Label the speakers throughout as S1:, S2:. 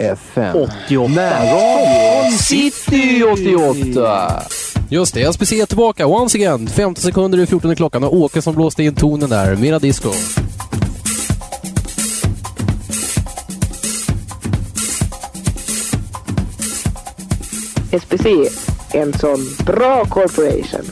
S1: FM
S2: 88.
S1: Närradio City 88.
S3: Just det, SPC är tillbaka once again. 15 sekunder i 14 klockan och Åke som blåste in tonen där. Mera disco.
S4: SPC, en sån bra corporation.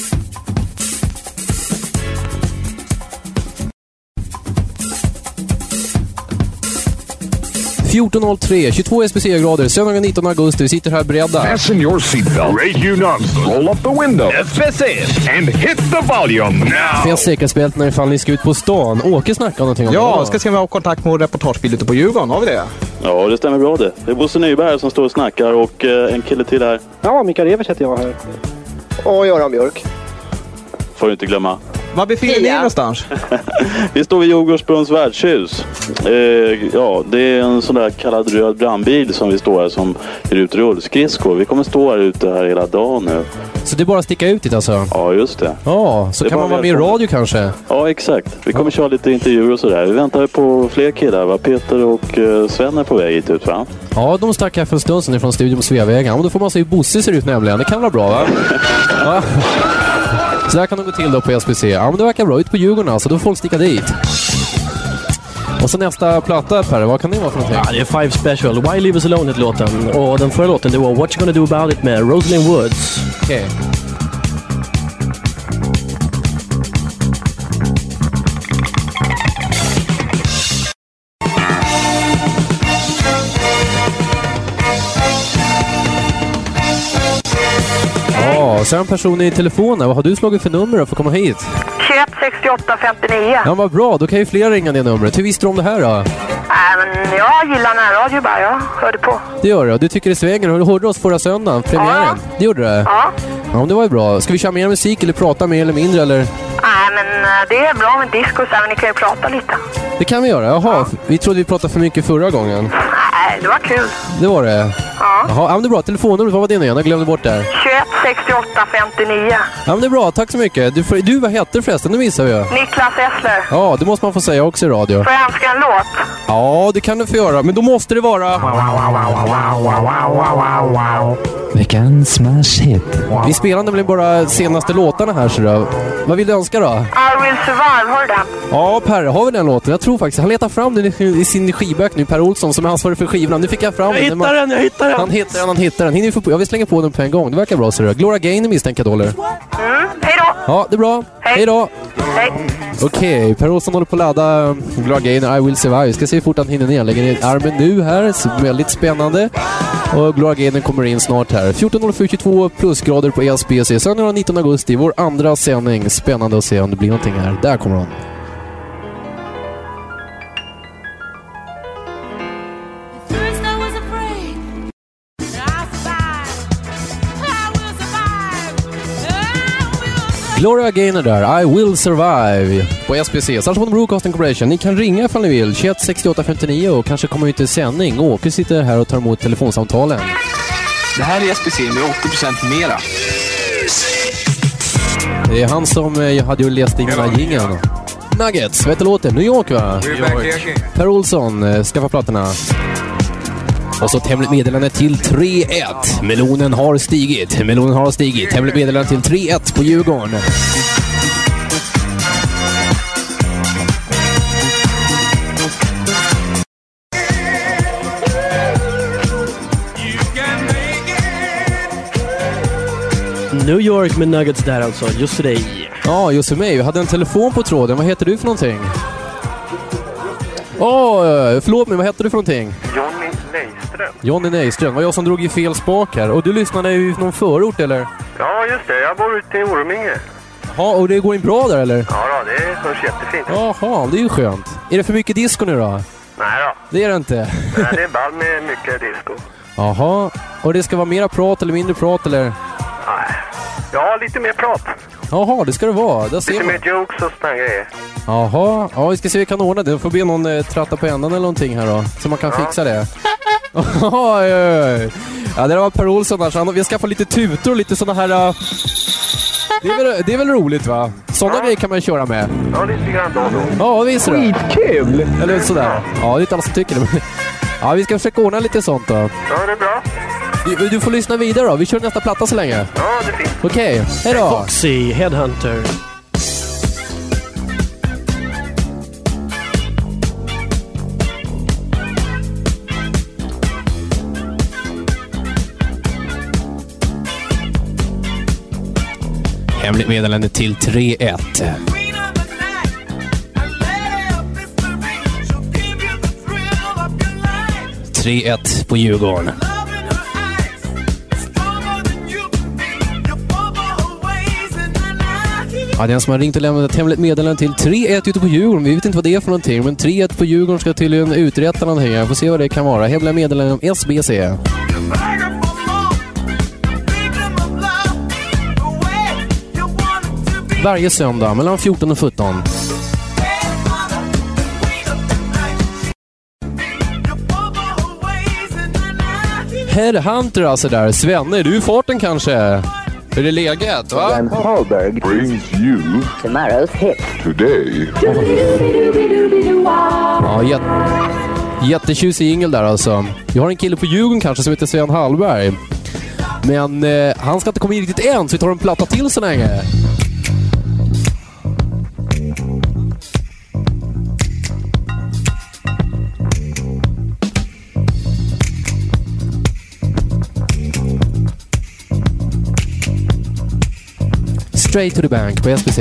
S3: .03, 22 SPC-grader, söndagen 19 augusti. Vi sitter här beredda.
S5: Fasten your seatbelt. Radio nuts. Roll up the window. SPC. And hit the volume now.
S3: Finns säkerhetsbält när ifall ni ska ut på stan. Åke snackar någonting om det.
S2: Ja, ska se om vi har kontakt med reportagebil ute på Djurgården. Har vi det?
S6: Ja, det stämmer bra det. Det är Bosse Nyberg som står och snackar och en kille till här.
S7: Ja, Mikael Evers heter jag här. Och Göran Björk.
S6: Får du inte glömma.
S2: Var befinner ni någonstans?
S6: Vi står vid Djurgårdsbrunns värdshus. Ja, det är en sån där kallad röd brandbil som vi står här som är ute rullskridskor. Vi kommer stå här ute här hela dagen nu.
S3: Så det är bara att sticka ut dit alltså?
S6: Ja, just det.
S3: Ja, så kan man vara med i radio kanske?
S6: Ja, exakt. Vi kommer köra lite intervjuer och sådär. Vi väntar på fler killar, va? Peter och Sven är på väg hit ut, va?
S3: Ja, de stack här för en stund sedan från studion på Sveavägen. Och då får man se hur Bosse ser ut nämligen. Det kan vara bra, va? Ja. Så där kan de gå till då på SPC. Ja, men det verkar bra. Ut på Djurgården alltså. Då får folk sticka dit. Och så nästa platta, Per. Vad kan det vara för någonting?
S7: Ja, det är Five Special. Why Leave Us Alone heter låten. Och den förra låten, det var What You Gonna Do About It med Rosalind Woods.
S3: Okej. Ja, så är en person i telefonen. Vad har du slagit för nummer för att komma hit?
S8: 21 68 59.
S3: Ja, vad bra. Då kan ju fler ringa det numret. Hur visste du om det här då?
S8: Nej, men jag gillar närradio bara. Jag hörde på.
S3: Det gör du. Du tycker det svänger. Du hörde oss förra söndagen, premiären. Ja. Det gjorde du?
S8: Ja.
S3: Ja, det var ju bra. Ska vi köra mer musik eller prata mer eller mindre, eller?
S8: Nej, men det är bra med disco, så men ni kan ju prata lite.
S3: Det kan vi göra. Jaha, vi trodde vi pratade för mycket förra gången.
S8: Nej, det var kul.
S3: Det var det?
S8: Ja.
S3: Jaha, ja, men det är bra. Telefonnumret, vad var det nu igen? Jag glömde bort där.
S8: 21 68 59.
S3: Ja, men det är bra. Tack så mycket. Du vad heter förresten? Det visar jag.
S8: Niklas Essler.
S3: Ja, det måste man få säga också i radio.
S8: Får jag önska en låt?
S3: Ja, det kan du få göra. Men då måste det vara...
S1: Veckans smash hit.
S3: Vi spelar nämligen bara senaste låtarna här, så då. Vad vill du önska då?
S8: I Will Survive, hör den?
S3: Ja, Per, har vi den låten? Jag tror faktiskt. Han letar fram den i sin skivböck nu, Per Olsson, som är ansvarig för skivorna. Nu fick jag fram den.
S8: Jag hittar den.
S3: Han hittar den. Jag vill slänga på den på en gång. Det verkar bra, så då. Gloria Gaynor misstänker då, eller?
S8: Hej då.
S3: Ja, det är bra. Hej då.
S8: Hej.
S3: Okej, Per Olsson håller på att ladda Gloria Gaynor, I Will Survive. Ska se hur fort han hinner ner. Lägger ner armen nu här. Väldigt spännande. Och Gloria Gaynor kommer in snart här. 14.04 plusgrader på SPC. Söndag 19 augusti, vår andra sändning. Spännande att se om det blir någonting här. Där kommer hon. Gloria Gaynor där, I Will Survive på SPC. Salomon Broadcasting Corporation. Ni kan ringa ifall ni vill. 21 68 59 och kanske kommer ut i sändning. Åke sitter här och tar emot telefonsamtalen.
S9: Det här är SPC med 80% mera.
S3: Det är han som hade ju läst in den här jingeln. Nuggets, vet du låten? New York, va? New York. Per Olsson, skaffa plattorna. Och så hemligt meddelande till 3-1. Melonen har stigit. Hemligt meddelande till 3-1 på Djurgården.
S7: New York med Nuggets där alltså, just för dig.
S3: Ja, just för mig. Jag hade en telefon på tråden. Vad heter du för någonting? Förlåt mig, vad heter du för någonting? Johnny Nejström. Var jag som drog i fel spak här. Och du lyssnade ju någon förort, eller?
S10: Ja, just det. Jag bor ute i Orminge.
S3: Ja, och det går in bra där, eller?
S10: Ja då, det hörs jättefint.
S3: Jaha, det är ju skönt. Är det för mycket disco nu då?
S10: Nej då.
S3: Det är det inte.
S10: Nej, det är ball med mycket disco.
S3: Jaha, och det ska vara mera prat eller mindre prat, eller?
S10: Nej. Ja, lite mer prat.
S3: Jaha, det ska det vara.
S10: Lite mer jokes och såna grejer.
S3: Jaha, ja, vi ska se hur vi kan ordna det. Det får be någon tratta på ändan eller någonting här då. Så man kan fixa det. Ja, det var Per Olsson där. Vi ska få lite tutor och lite såna här... Det är väl roligt, va? Såna grejer kan man köra med.
S10: Ja, lite grann då.
S3: Ja, visst är det.
S2: Skitkul!
S3: Eller sådär. Ja, det är inte alla som tycker det. Ja, vi ska försöka ordna lite sånt då.
S10: Ja, det är bra.
S3: Du får lyssna vidare då. Vi kör nästa platta så länge.
S10: Ja, det är fint.
S3: Okej, hej då.
S7: Foxy, Headhunter.
S3: Hemligt meddelande till 3-1. 3-1 på Djurgården. Ja, den som har ringt och lämnat ett hemligt meddelande till 3-1 ute på Djurgården. Vi vet inte vad det är för någonting, men 3-1 på Djurgården ska tydligen uträtta någonting. Jag får se vad det kan vara. Hemliga meddelanden om SBC. Varje söndag mellan 14 och 17. Headhunter alltså där. Svenne, är du i farten kanske? Är det läget, va?
S4: Sven Hallberg
S5: Brings you
S4: tomorrow's hit.
S5: today.
S3: Ja, jättetjusig jingel där alltså. Vi har en kille på Djurgården kanske som heter Sven Hallberg. Men han ska inte komma in riktigt än, så vi tar en platta till så länge. Straight to the bank på SBC.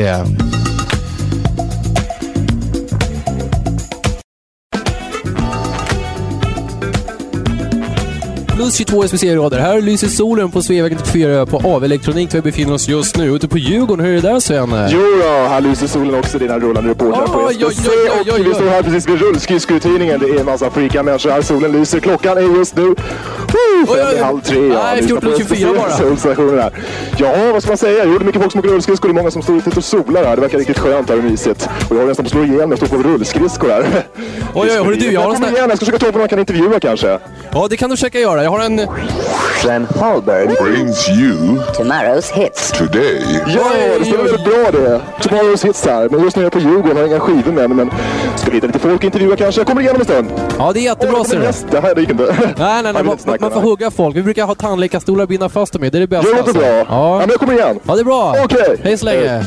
S3: Plus 22 SBC-rader. Här lyser solen på Sveavägen 34 på AV-elektronik där vi befinner oss just nu. Ute på Djurgården, hur är det där, Sven?
S11: Jo då, här lyser solen också, dina rullande reportrar på SBC. Och vi står här precis vid rullskridskotidningen. Det är en massa freaka människor här. Solen lyser, klockan är just nu 5:30.
S3: Nej, 14:24 bara.
S11: Solstationen här. Ja, vad ska man säga? Jo, det är mycket folk som åker rullskridskor. Det är många som står ute och solar här. Det verkar riktigt skönt här och mysigt. Och jag har nästan på att slå igen. Jag står på rullskridskor här.
S3: Hörru du, jag har en sån här...
S11: Jag ska försöka ta på någon man kan intervjua kanske.
S3: Ja, det kan du försöka göra. Jag har en...
S4: Sven Hallberg
S5: Brings you
S4: tomorrow's hits.
S5: today.
S11: Ja, det stämmer väldigt bra det. Tomorrow's hits här. Men just nu är jag på Djurgården, har inga skivor med men ska vi hitta lite folk intervjua kanske. Jag kommer igenom en stund.
S3: Ja, det är jättebra, ser du.
S11: Det här gick inte.
S3: Nej, man får hugga folk. Vi brukar ha tandläkarstolar och binda fast dem i. Det är det bästa.
S11: Det låter bra. Ja, men jag kommer igen.
S3: Ja, det är bra.
S11: Okej.
S3: Hej så länge.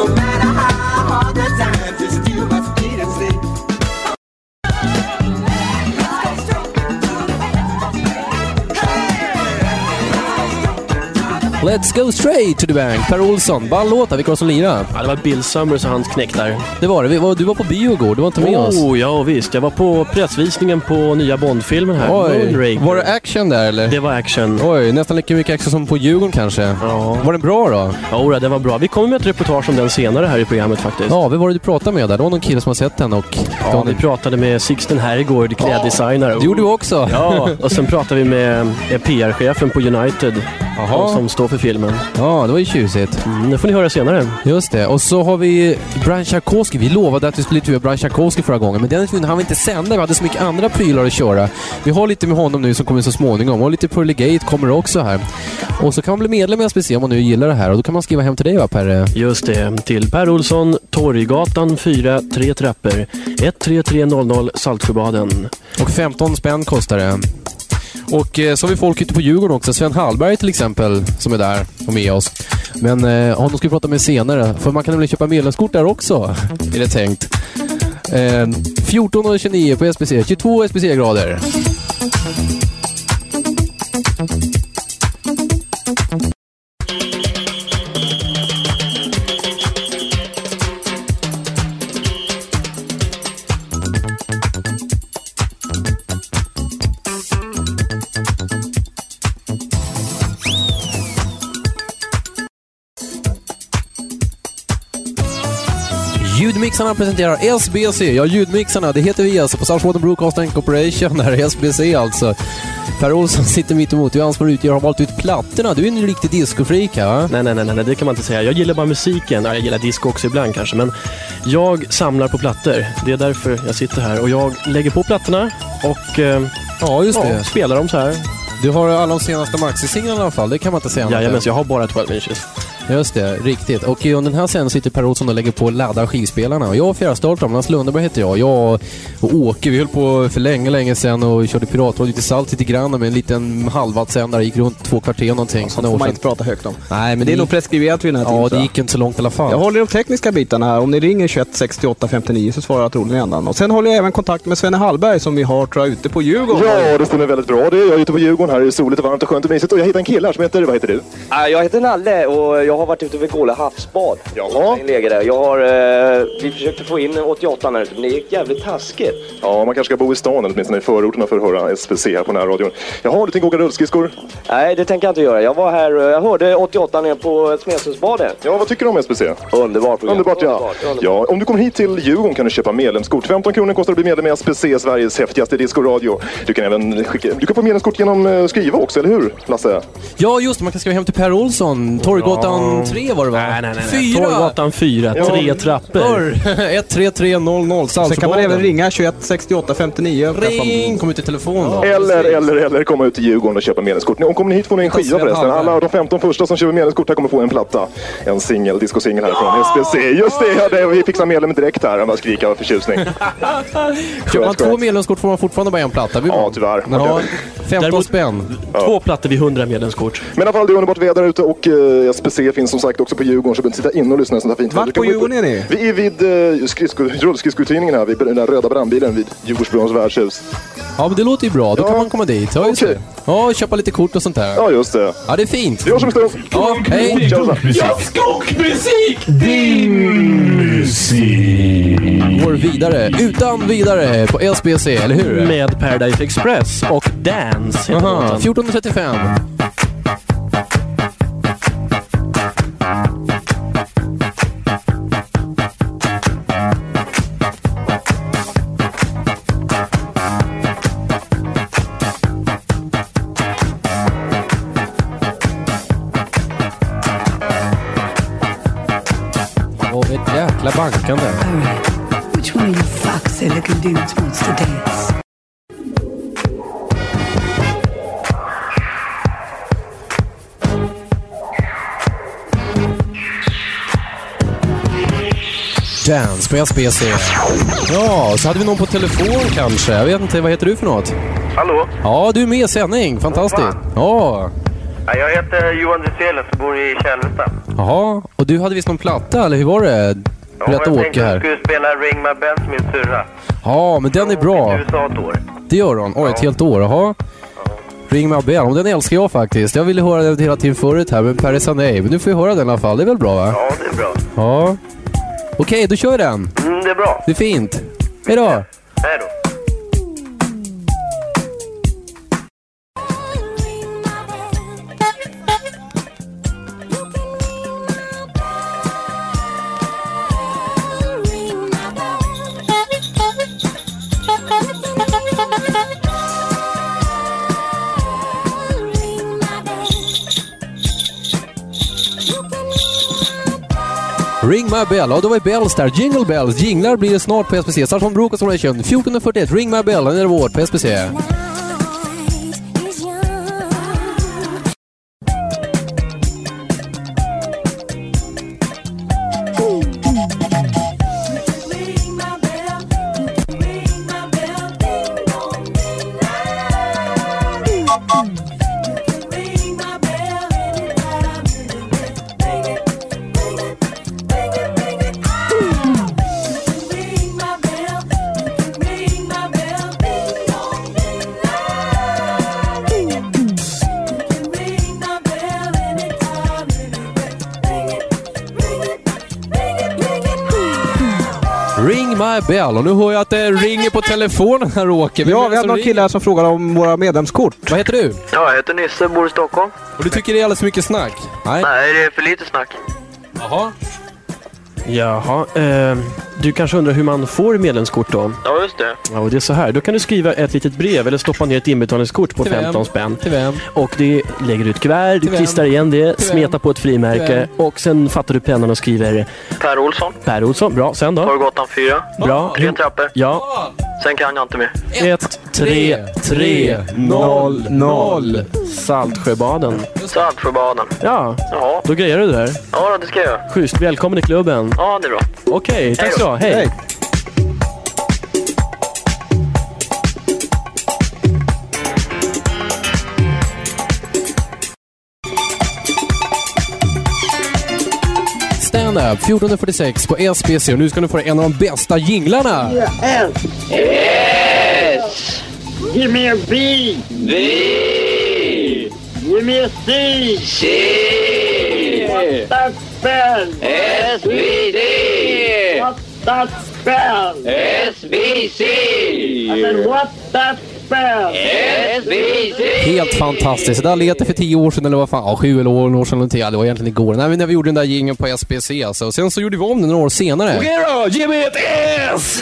S3: Let's go straight to the bank. Per Olsson, ball låta, vilka var som lirade?
S7: Ja, det var Bill Summers och hans knäck där.
S3: Det var det. Du var på bio igår, du var inte med oss.
S7: Ja visst. Jag var på pressvisningen på nya Bond-filmen här.
S3: Oj, var det action där eller?
S7: Det var action.
S3: Oj, nästan lika mycket action som på Djurgården kanske.
S7: Ja.
S3: Var den bra då?
S7: Ja, det var bra. Vi kommer med ett reportage om den senare här i programmet faktiskt.
S3: Ja, vem var det du pratade med där? Det var någon kille som har sett den och...
S7: Ja, vi pratade med Sixten Herrgård, kläddesigner.
S3: Det gjorde du också.
S7: Ja, och sen pratade vi med PR-chefen på United. Som står för filmen.
S3: Ja, det var ju tjusigt.
S7: Det får ni höra senare.
S3: Just det. Och så har vi Brian Tchaikovsky. Vi lovade att vi skulle intervjua Brian Tchaikovsky förra gången, men den intervjun hann vi inte sända. Vi hade så mycket andra prylar att köra. Vi har lite med honom nu som kommer så småningom. Och lite Pearly Gate kommer också här. Och så kan man bli medlem i SBC om man nu gillar det här. Och då kan man skriva hem till dig, va, Per?
S7: Just det. Till Per Olsson, Torggatan 4, 3 trappor. 13300 Saltsjöbaden.
S3: Och 15 spänn kostar det. Och så har vi folk ute på Djurgården också. Sven Hallberg till exempel, som är där och med oss. Men honom ska vi prata med senare. För man kan nämligen köpa medlemskort där också, är det tänkt. 14,29 på SBC. 22 SBC-grader. Ljudmixarna presenterar SBC. Ja, ljudmixarna, det heter vi alltså på Saltsjöbaden Broadcasting Corporation. Här är SBC alltså. Per Olsson sitter mitt emot. Du är ansvarig utgivare och har valt ut plattorna. Du är en riktig discofreak här, va?
S7: Nej, det kan man inte säga. Jag gillar bara musiken. Jag gillar disco också ibland kanske. Men jag samlar på plattor. Det är därför jag sitter här. Och jag lägger på plattorna och
S3: ja, just det.
S7: Spelar dem så här.
S3: Du har alla de senaste maxi-singlarna i alla fall. Det kan man inte säga.
S7: Ja, men jag har bara 12 inches.
S3: Just det, riktigt. Och under den här sen sitter Per Olsson och lägger på och laddar skivspelarna. Och jag och Fjärrstart, Lars Lundberg heter jag. Jag och Åke, vi höll på för länge sedan och körde piratradio till Salt lite grann med en liten halvwattsändare. Gick runt 2 kvarter någonting.
S2: Sånt får man inte prata högt om.
S3: Nej, men
S2: det är nog preskriberat vid den här tiden.
S3: Ja, det gick inte så långt i alla fall.
S2: Jag håller de tekniska bitarna här. Om ni ringer 21 68 59 så svarar jag troligen ändan. Och sen håller jag även kontakt med Svenne Hallberg som vi har, tror jag, ute på Djurgården.
S11: Ja, det stämmer väldigt bra. Jag är ute på Djurgården här. Det är soligt och varmt och skönt och mysigt. Och jag hittar en kille här som heter, vad heter du?
S12: Jag heter Nalle och jag har varit ute vid Gåle havsbad.
S11: Jaha.
S12: Vi försökte få in 88 här ute, men det gick jävligt taskigt.
S11: Ja, man kanske ska bo i stan eller åtminstone i förorterna för att höra SPC här på den här radion. Jaha, du tänker åka rullskridskor?
S12: Nej, det tänker jag inte göra. Jag var här och jag hörde 88 ner på Smedshusbadet.
S11: Ja, vad tycker du om SPC?
S12: Underbart program.
S11: Underbart, ja. Ja, om du kommer hit till Djurgården kan du köpa medlemskort. 15 kronor kostar att bli medlem i SPC, Sveriges häftigaste discoradio. Du kan även du kan få medlemskort genom skriva också, eller hur, Lasse?
S3: Ja, just det. Man kan skriva hem till Per Olsson. Torggatan 3 var det, va?
S7: Nej.
S3: 4.
S7: Torggatan 4, 3 trappor.
S3: 13300
S2: Sen kan man även ringa 21 68 59.
S3: Ring, kom ut i telefon då.
S11: Eller komma ut till Djurgården och köpa medlemskort. Om kommer ni hit får ni en skiva förresten. Alla de 15 första som köper medlemskort här kommer få en platta. En discosingel här från SPC. Just det, vi fixar medlemmen direkt här. Han bara skrika av förtjusning.
S3: Köper man 2 medlemskort får man fortfarande bara en platta.
S11: Ja, tyvärr.
S3: Ja, 15 spänn.
S7: 2 plattor vid 100 medlemskort.
S11: Men i alla fall, det är underbart väder ute och SPC finns som sagt också på Djurgården, så behöver inte sitta in och lyssna sånt här fint.
S2: Vart på Djurgården är ni?
S11: Vi är vid rullskridskotidningen här, vid den där röda brandbilen vid Djurgårdsbrons värdshus.
S3: Ja, men det låter ju bra. Då kan man komma dit. Ja, just det. Ja, köpa lite kort och sånt där.
S11: Ja, just det.
S3: Ja, det är fint.
S11: Vi hörs om en stund.
S3: Ja, hej.
S5: Skogmusik! Din musik!
S3: Går vidare, utan vidare på SPC, eller hur?
S7: Med Paradise Express och Dance.
S3: 1435. Och ett jäkla bankande.
S13: Which one of you foxy looking dudes wants to dance?
S3: Dance på SPC. Ja, så hade vi någon på telefon kanske. Jag vet inte, vad heter du för något?
S10: Hallå?
S3: Ja, du är med i sändning. Fantastiskt. Ja.
S10: Jag heter Johan Dyselius och bor i Kälvesta.
S3: Jaha, och du hade visst någon platta, eller hur var det? Berätta Åke här.
S10: Jag skulle spela Ring My Bell med min syrra.
S3: Ja, men den är bra.
S10: USA ett år.
S3: Det gör hon. Oj, ett helt år. Jaha. Ring My Bell, och den älskar jag faktiskt. Jag ville höra den hela tiden förut här, men Per sa nej. Men nu får jag höra den i alla fall. Det är väl bra, va?
S10: Ja, det är bra.
S3: Ja. Okej, då kör jag den.
S10: Det är bra.
S3: Det är fint. Hej då.
S10: Hej då.
S3: Ring My Bell, och då var Bells där. Jingle Bells, jinglar blir det snart på SPC. Start från Brok och Solation. 1441, Ring My Bell, den är vårt på SPC. Ring My Bell, och nu hör jag att det ringer på telefonen här, Åke.
S2: Ja, vi har någon kille här som frågar om våra medlemskort.
S3: Vad heter du?
S10: Ja, jag heter Nisse, bor i Stockholm.
S3: Och du tycker det är alldeles för mycket snack?
S10: Nej, det är för lite snack.
S7: Jaha, du kanske undrar hur man får medlemskort då?
S10: Ja, just det.
S7: Ja, och det är så här. Då kan du skriva ett litet brev eller stoppa ner ett inbetalningskort på 15 spänn.
S3: Till vem?
S7: Och det lägger ut kuvert, du klistrar igen det, smetar på ett frimärke och sen fattar du pennan och skriver
S10: Per Olsson.
S7: Per Olsson, bra. Sen då?
S10: Torggatan 4.
S7: Bra.
S10: 3 trappor.
S7: Ja.
S10: Sen kan jag inte mer.
S7: 1-3-3-0-0. Saltsjöbaden.
S10: Saltsjöbaden.
S7: Ja,
S10: Ja.
S7: då grejer du det där.
S10: Ja, det ska jag göra.
S7: Schysst, välkommen i klubben.
S10: Ja, det är bra.
S7: Okej, tack så du ha. Hej. Stand Up 1446 på SBC och nu ska du få en av de bästa jinglarna.
S14: S. Give me a B. B. Give me a C. C. What's that spell? SBD. What's that spell? SBC. I said, what's that spell? SBC.
S3: Helt fantastiskt. Det där lät det för 10 år sedan eller vad fan, 7 eller år sedan eller det var egentligen igår. Nej, men när vi gjorde den där jingeln på SBC alltså. Och sen så gjorde vi om den några år senare.
S5: Okej då, ge mig ett S!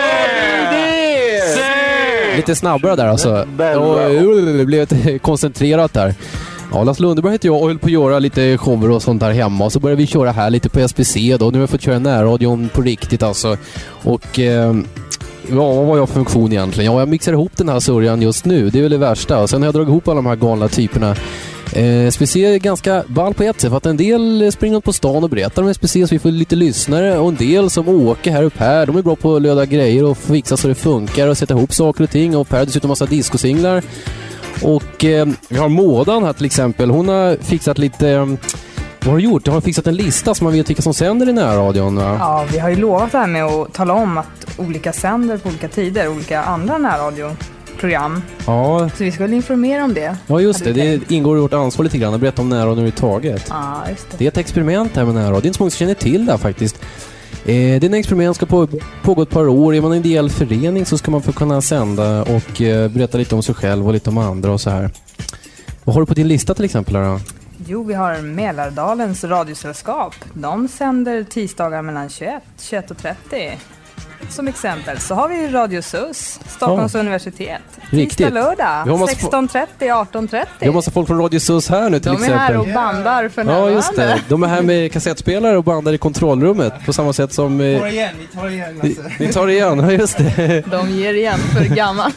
S3: Lite snabbare där alltså. Och det blev ett koncentrerat där. Ja, Lasse Lundeberg heter jag och höll på att göra lite shower och sånt där hemma. Och så började vi köra här lite på SBC då. Nu har vi fått köra närradion på riktigt alltså. Och ja, vad var jag för funktion egentligen? Ja, jag mixar ihop den här sörjan just nu. Det är väl det värsta. Och sen har jag dragit ihop alla de här galna typerna. SBC är ganska ball på ett sätt för att en del springer på stan och berättar om SBC så vi får lite lyssnare och en del som åker här upp här, de är bra på att löda grejer och fixa så det funkar och sätta ihop saker och ting och Per dessutom massa discosinglar och vi har Mådan här till exempel, hon har fixat lite vad har du gjort? Du har fixat en lista som man vet vilka som sänder i närradion va?
S15: Ja, vi har ju lovat det här med att tala om att olika sänder på olika tider, olika andra närradioprogram.
S3: Ja.
S15: Så vi ska väl informera om det.
S3: Ja just det, det ingår i vårt ansvar lite grann att berätta om närradion överhuvudtaget.
S15: Ja, just det.
S3: Det är ett experiment här med närradio, det är inte så många som känner till det faktiskt. Det är en experiment som ska pågå ett par år. Är man en ideell förening så ska man få kunna sända och berätta lite om sig själv och lite om andra och så här. Vad har du på din lista till exempel då?
S15: Jo, vi har Mälardalens radiosällskap. De sänder tisdagar mellan 21 och 30. Som exempel så har vi Radio SUS, Stockholms universitet. Tisdag lördag, 16.30, 18.30.
S3: Vi har massa folk från Radio SUS här nu till exempel.
S15: De är här och bandar för närvarande.
S3: Ja, just det. De är här med kassettspelare och bandar i kontrollrummet på samma sätt som...
S16: Vi tar igen alltså.
S3: Ni tar igen, ja just det.
S15: De ger igen för gammal.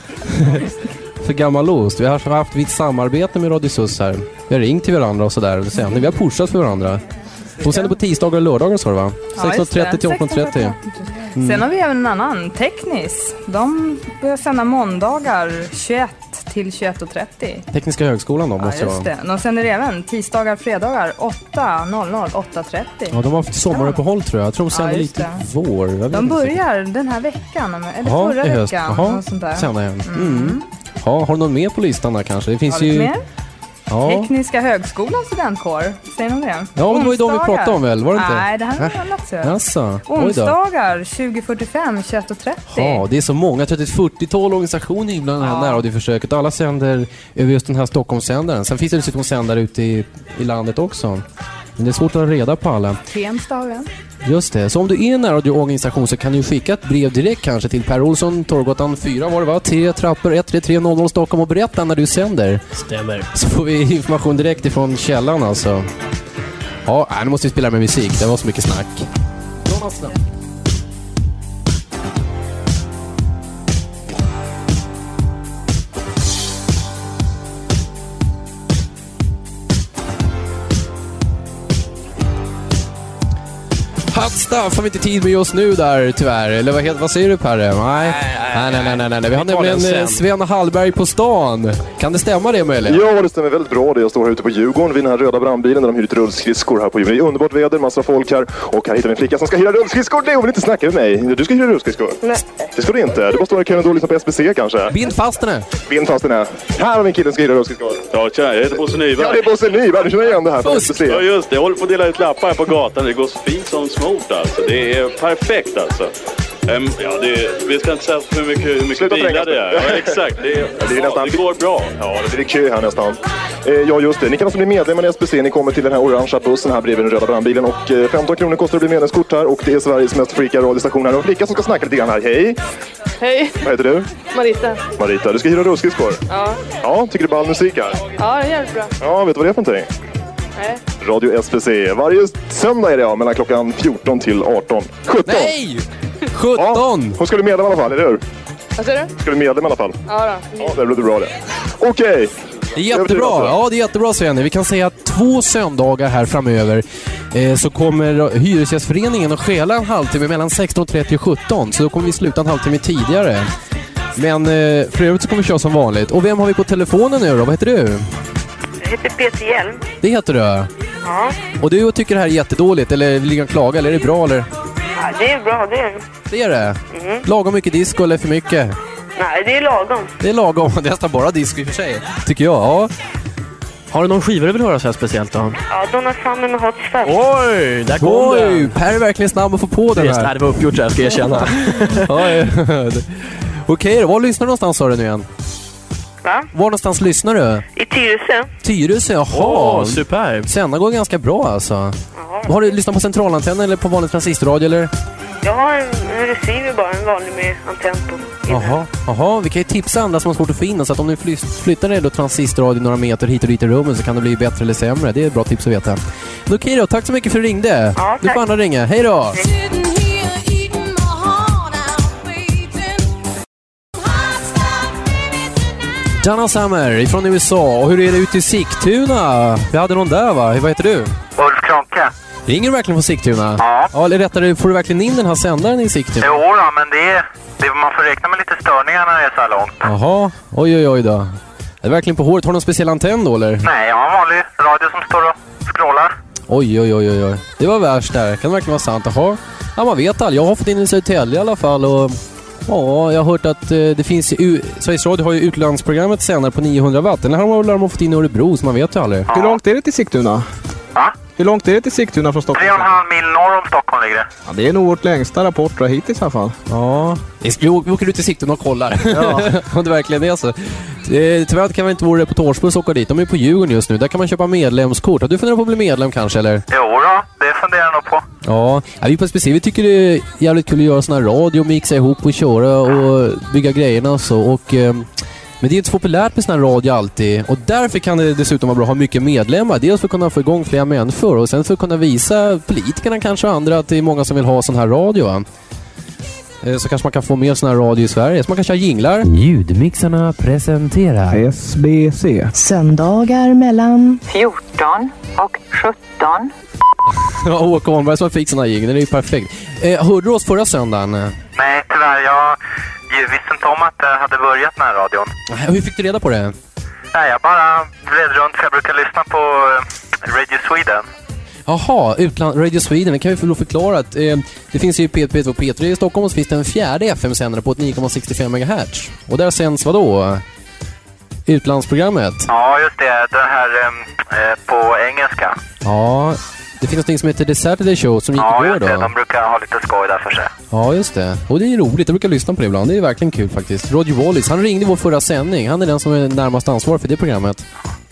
S3: För gammal ost. Vi har haft vitt samarbete med Radio SUS här. Vi har ringt till varandra och sådär. Vi har pushat för varandra. De sänder på tisdagar och lördagar så va? 16.30 till 18.30.
S15: Sen har vi även en annan, Teknis. De börjar sända måndagar 21 till 21.30.
S3: Tekniska högskolan då måste
S15: just det. De sänder även tisdagar, fredagar 8.00, 8.30.
S3: Ja, de har haft sommaruppehåll tror jag. Jag tror de sänder lite vår.
S15: De börjar den här veckan, eller förra veckan.
S3: Jaha, sända igen. Ja, har du någon mer på listan där kanske? Det finns ju...
S15: Mer? Ja. Tekniska högskolans studentkår. Säger de det?
S3: Ja, men det var ju de vi pratade om väl, var det inte?
S15: Nej, det här är annat så.
S3: Jaså,
S15: onsdagar 20.45, 21.30.
S3: Ja, det är så många, 30-40-tal organisationer i bland det här närradioförsöket. Alla sänder över just den här Stockholmssändaren. Sen finns det dessutom sändare ute i landet också. Men det är svårt att ha reda på alla.
S15: Trensdagen.
S3: Just det. Så om du är en närradioorganisation så kan du skicka ett brev direkt kanske till Per Olsson, Torgatan 4 var det va? 3 trappor 13300 Stockholm och berätta när du sänder.
S7: Stämmer.
S3: Så får vi information direkt ifrån källan alltså. Ja, nu måste vi spela med musik. Det var så mycket snack. Hot stuff har vi inte tid med just nu där tyvärr. Eller vad säger du Per? Nej. Vi har nämligen Sven Hallberg på stan. Kan det stämma det möjligen?
S11: Ja, det stämmer väldigt bra det. Jag står här ute på Djurgården vid den här röda brandbilen där de hyr ut rullskridskor här på Djurgården. Det är underbart väder, massa folk här. Och här hittar vi en flicka som ska hyra rullskridskor. Nej, hon vill inte snacka med mig. Du ska hyra rullskridskor? Nej. Det ska du inte. Du bara står här i kön och lyssnar på SBC kanske.
S3: Bind fast den här.
S11: Bind fast den här. Här har vi en kille som ska hyra rullskridskor.
S6: Ja, tja, jag heter Bosse Nyberg.
S11: Ja, det är Bosse Nyberg. Du känner igen det här från SBC.
S6: Ja, just det. Jag håller på att dela ut lappar här på gatan. Det går så fint som smort alltså. Det är perfekt alltså. Vi ska inte säga hur mycket bilar det är. Ja, exakt. Det går bra. Ja,
S11: det är kö här nästan. Ja, just det. Ni kan alltså bli medlemmar i SBC. Ni kommer till den här orangea bussen här bredvid den röda brandbilen. Och 15 kronor kostar det att bli medlemskort här. Och det är Sveriges mest freaka radiostation här. Och en flicka som ska snacka lite grann här. Hej!
S17: Hej!
S11: Vad heter du?
S17: Marita,
S11: du ska hyra rullskridskor.
S17: Ja.
S11: Ja, tycker du ball musik här?
S17: Ja, det är jävligt bra.
S11: Ja, vet du vad det är för någonting?
S17: Nej.
S11: Radio SBC. Varje söndag är det mellan klockan 14 till 18. 17!
S3: Nej! 17!
S11: Ja, hon skulle medlem i alla fall, eller hur?
S17: Vad säger du?
S11: Ska vi medlem i alla fall?
S17: Ja då.
S11: Ja, det blir bra det. Okej.
S3: Det är jättebra. Ja, det är jättebra, Sven. Vi kan säga att 2 söndagar här framöver så kommer Hyresgästföreningen att stjäla en halvtimme mellan 16.30 och 17. Så då kommer vi sluta en halvtimme tidigare. Men för övrigt så kommer vi köra som vanligt. Och vem har vi på telefonen nu då? Vad heter du?
S8: Jag heter Peter Hjelm.
S3: Det heter du?
S8: Ja.
S3: Och du tycker det här är jättedåligt, eller vill du klaga, eller är det bra, eller?
S8: Ja, det är bra, det är det.
S3: Det är det? Lagom mycket disco, eller för mycket?
S8: Nej, det är lagom.
S3: Det är lagom, det är nästan bara disco i och för sig, tycker jag, ja.
S7: Har du någon skiva du vill höra så här speciellt då?
S8: Ja, Donna Summer med Hot Stuff.
S7: Oj, där kom det.
S3: Per är verkligen snabb att få på den här.
S7: Det var uppgjort så här, ska jag känna.
S3: Okej då, var lyssnar du någonstans, sa du nu igen?
S8: Va?
S3: Var någonstans lyssnar du?
S8: I Tyresö.
S3: Tyresö, jaha.
S7: Super.
S3: Sända går ganska bra alltså.
S8: Jaha.
S3: Har du lyssnat på centralantennen eller på vanlig transistorradio eller?
S8: Jag har en receiver bara, en vanlig med antenn på.
S3: Jaha, vi kan ju tipsa andra som har svårt att få in, så att om ni flyttar er då transistorradio några meter hit och dit i rummet så kan det bli bättre eller sämre. Det är ett bra tips att veta. Men okej då, tack så mycket för att du ringde.
S8: Ja,
S3: du får andra ringa. Hej då! Donna Summer från USA. Och hur är det ute i Sigtuna? Vi hade någon där, va? Vad heter du?
S10: Ulf Kronke.
S3: Ringer du verkligen från Sigtuna?
S10: Ja.
S3: Eller rättare, får du verkligen in den här sändaren i Sigtuna?
S10: Jo då, men man får räkna med lite störningar när det är så här långt.
S3: Jaha, oj då. Det är verkligen på håret. Har du någon speciell antenn då, eller?
S10: Nej, jag har en vanlig radio som står och scrollar.
S3: Oj. Det var värst där. Kan det verkligen vara sant? Jaha. Ja, man vet aldrig. Jag har fått in i Södertälje i alla fall och... Ja, jag har hört att det finns... Sveriges Radio har ju utlandsprogrammet senare på 900 watt. Den här har de fått in i Örebro, så man vet ju aldrig.
S2: Ja. Hur långt är det till Sigtuna?
S10: Va?
S2: Hur långt är det till Sigtuna från Stockholm?
S10: 3,5 mil norr om Stockholm ligger det.
S2: Ja, det är nog vårt längsta rapport hittills i alla fall.
S3: Ja. Vi åker ut till Sigtuna och kollar. Ja. Om det verkligen är så. Tyvärr kan vi inte vår reportagebuss åka dit. De är på Djurgården just nu. Där kan man köpa medlemskort. Har du funderat på att bli medlem kanske, eller?
S10: Jo då, det funderar jag nog på.
S3: Ja, vi på SPC, vi tycker det är jävligt kul att göra sån här radio, mixa ihop och köra och bygga grejerna och så. Men det är inte så populärt med sån här radio alltid. Och därför kan det dessutom vara bra att ha mycket medlemmar. Dels för att kunna få igång fler människor och sen för att kunna visa politikerna kanske och andra att det är många som vill ha sån här radio, va? Så kanske man kan få mer sån här radio i Sverige. Så man kanske har jinglar.
S1: Ljudmixarna presenterar
S2: SBC.
S16: Söndagar mellan 14 och 17.
S3: Ja, Åke Holmberg som fick såna här jinglar. Det är ju perfekt. Hörde du oss förra söndagen?
S10: Nej, tyvärr. Jag visste inte om att det hade börjat den här radion.
S3: Hur fick du reda på det?
S10: Nej, jag bara vred runt för jag brukar lyssna på Radio Sweden.
S3: Jaha, Radio Sweden, det kan vi då förklara att det finns ju P1 och P3 i Stockholm och så finns det en fjärde FM-sändare på ett 9,65 MHz. Och där sänds vad då? Utlandsprogrammet?
S10: Ja, just det. Den här på engelska.
S3: Ja, det finns något som heter The Saturday Show som gick igår då. Ja, just
S10: det. De brukar ha lite skoj där för sig.
S3: Ja, just det. Och det är roligt. Jag brukar lyssna på det ibland. Det är verkligen kul faktiskt. Roger Wallis, han ringde vår förra sändning. Han är den som är närmast ansvarig för det programmet.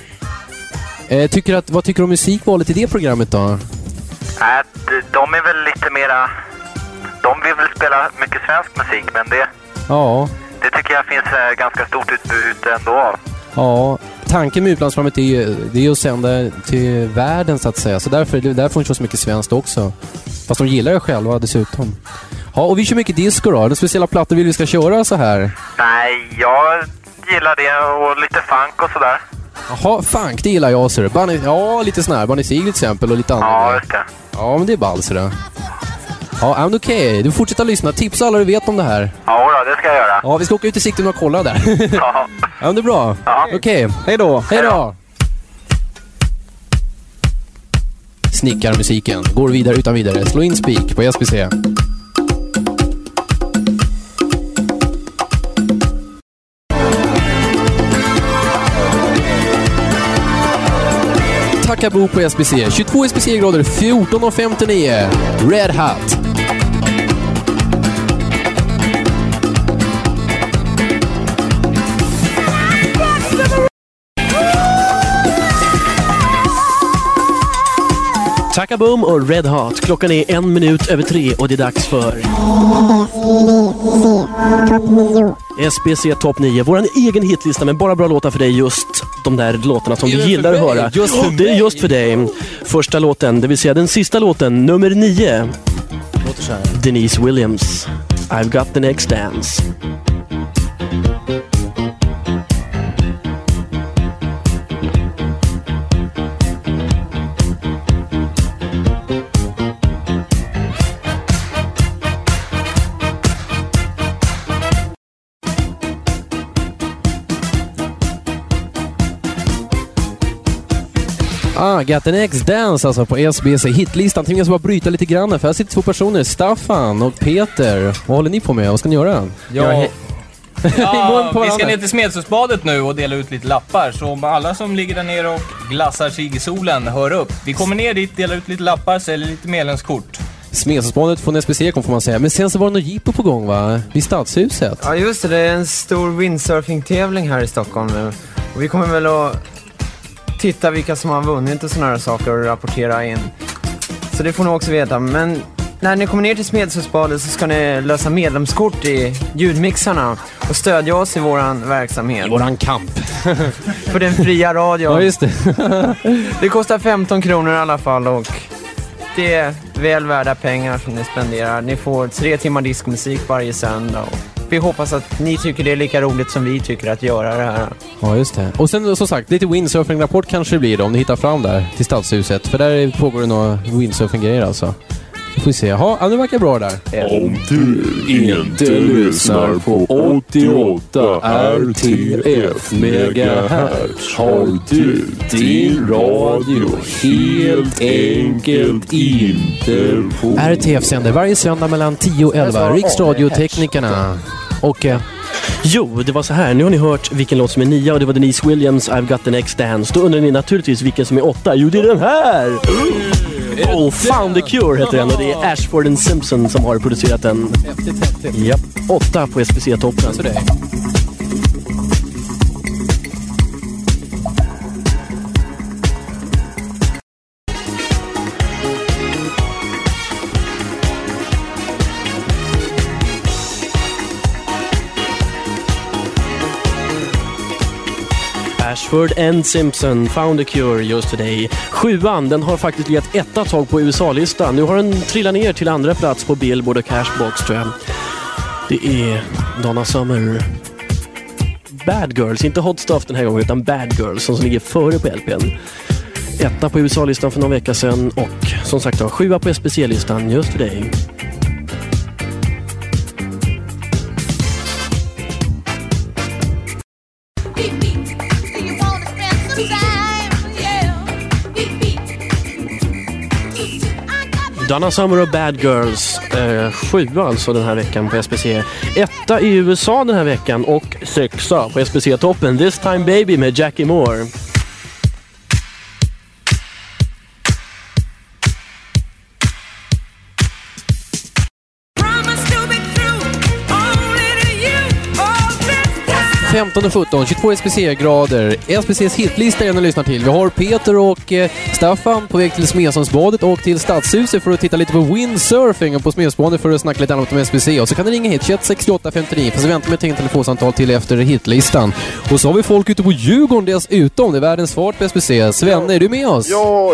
S3: Vad tycker du om musikvalet i det programmet då?
S10: Nej, de är väl lite mera... De vill väl spela mycket svensk musik, men det...
S3: Ja.
S10: Det tycker jag finns ganska stort utbud ändå.
S3: Ja, tanken med utlandsprogrammet är att sända till världen så att säga. Så därför får inte så mycket svenskt också. Fast de gillar det själva dessutom. Ja, och vi kör mycket disco då. Den speciella plattor vill vi ska köra så här?
S10: Nej, jag gillar det och lite funk och sådär.
S3: Jaha, funk, det gillar jag, så ja, lite sån här, Barney Segal till exempel och lite annat.
S10: Ja, just det.
S3: Ja, men det är ball, så det. Ja, men okej. Du fortsätter lyssna. Tipsa alla du vet om det här.
S10: Ja, det ska jag göra.
S3: Ja, vi ska åka ut i Sigtuna och kolla där.
S10: Ja.
S3: Ja, men det är bra.
S10: Ja.
S3: Okej.
S2: Hej då.
S3: Hej då. Snickarmusiken går vidare utan vidare. Slå in spik på SPC. Takabo på SPC. 22 SPC-grader, 14,59. Red Hat.
S7: Takaboom och Red Hot. Klockan är 1:03 och det är dags för SPC Topp 9. Vår egen hitlista med bara bra låtar för dig. Just de där låtarna som du gillar att höra. Det är just för dig. Första låten, det vill säga den sista låten, nummer 9. Denise Williams, I've got the next dance.
S3: Got an X-Dance alltså på SBC hitlistan. Tänk jag bara bryta lite grann, för här sitter två personer, Staffan och Peter. Vad håller ni på med? Vad ska ni göra?
S18: Ja, vi ska ner till Smedshusbadet nu och dela ut lite lappar. Så om alla som ligger där nere och glassar sig i solen, hör upp. Vi kommer ner dit, delar ut lite lappar, säljer lite medlemskort.
S3: Smedshusbadet från SBC får man säga. Men sen så var det något jippo på gång, va? Vid Stadshuset.
S19: Ja, just det. Det är en stor windsurfing-tävling här i Stockholm nu. Och vi kommer väl att titta vilka som har vunnit och sådana här saker och rapportera in. Så det får ni också veta. Men när ni kommer ner till Smedshusbadet så ska ni lösa medlemskort i ljudmixarna och stödja oss i våran verksamhet.
S3: I våran kamp.
S19: För den fria radion.
S3: Ja, just det.
S19: Det kostar 15 kronor i alla fall och det är väl värda pengar som ni spenderar. Ni får 3 timmar diskmusik varje söndag och vi hoppas att ni tycker det är lika roligt som vi tycker att göra det här.
S3: Ja, just det. Och sen som sagt, lite windsurfing-rapport kanske det blir då, om ni hittar fram där till Stadshuset. För där pågår det några windsurfing-grejer alltså. Vi får se. Ja, det verkar bra där.
S20: Om du inte lyssnar på 88 RTF megahertz har du din radio helt enkelt inte på.
S3: RTF sänder varje söndag mellan 10 och 11. Riksradioteknikerna. Och...
S7: Jo, det var så här. Nu har ni hört vilken låt som är 9 och det var Denise Williams, I've Got an X-Dance. Då undrar ni naturligtvis vilken som är 8. Jo, det är den här! Found the Cure heter den och det är Ashford and Simpson som har producerat den. Japp, 8 på SPC-toppen.
S3: Så det är.
S7: Ashford and Simpson, Found a Cure just today. 7an, den har faktiskt legat 1 tag på USA-listan. Nu har den trillat ner till andra plats på Billboard och Cashbox, tror jag. Det är Donna Summer. Bad Girls, inte Hot Stuff den här gången utan Bad Girls som ligger före på LPn. 1 på USA-listan för någon vecka sedan och som sagt 7 på SPC-listan just today. Donna Summer och Bad Girls 7 alltså den här veckan på SPC. 1 i USA den här veckan och 6 på SPC-toppen. This Time Baby med Jackie Moore.
S3: och 17, 22 SPC-grader. SPCs hitlista är en att lyssna till. Vi har Peter och Staffan på väg till Smedshusbadet och till Stadshuset för att titta lite på windsurfing och på Smedshusbadet för att snacka lite annat om SPC. Och så kan ni ringa hit 6859 för så väntar med ett telefonsamtal till efter hitlistan. Och så har vi folk ute på Djurgården dessutom. Det är världens fart på SPC. Svenne, är du med oss?
S11: Ja.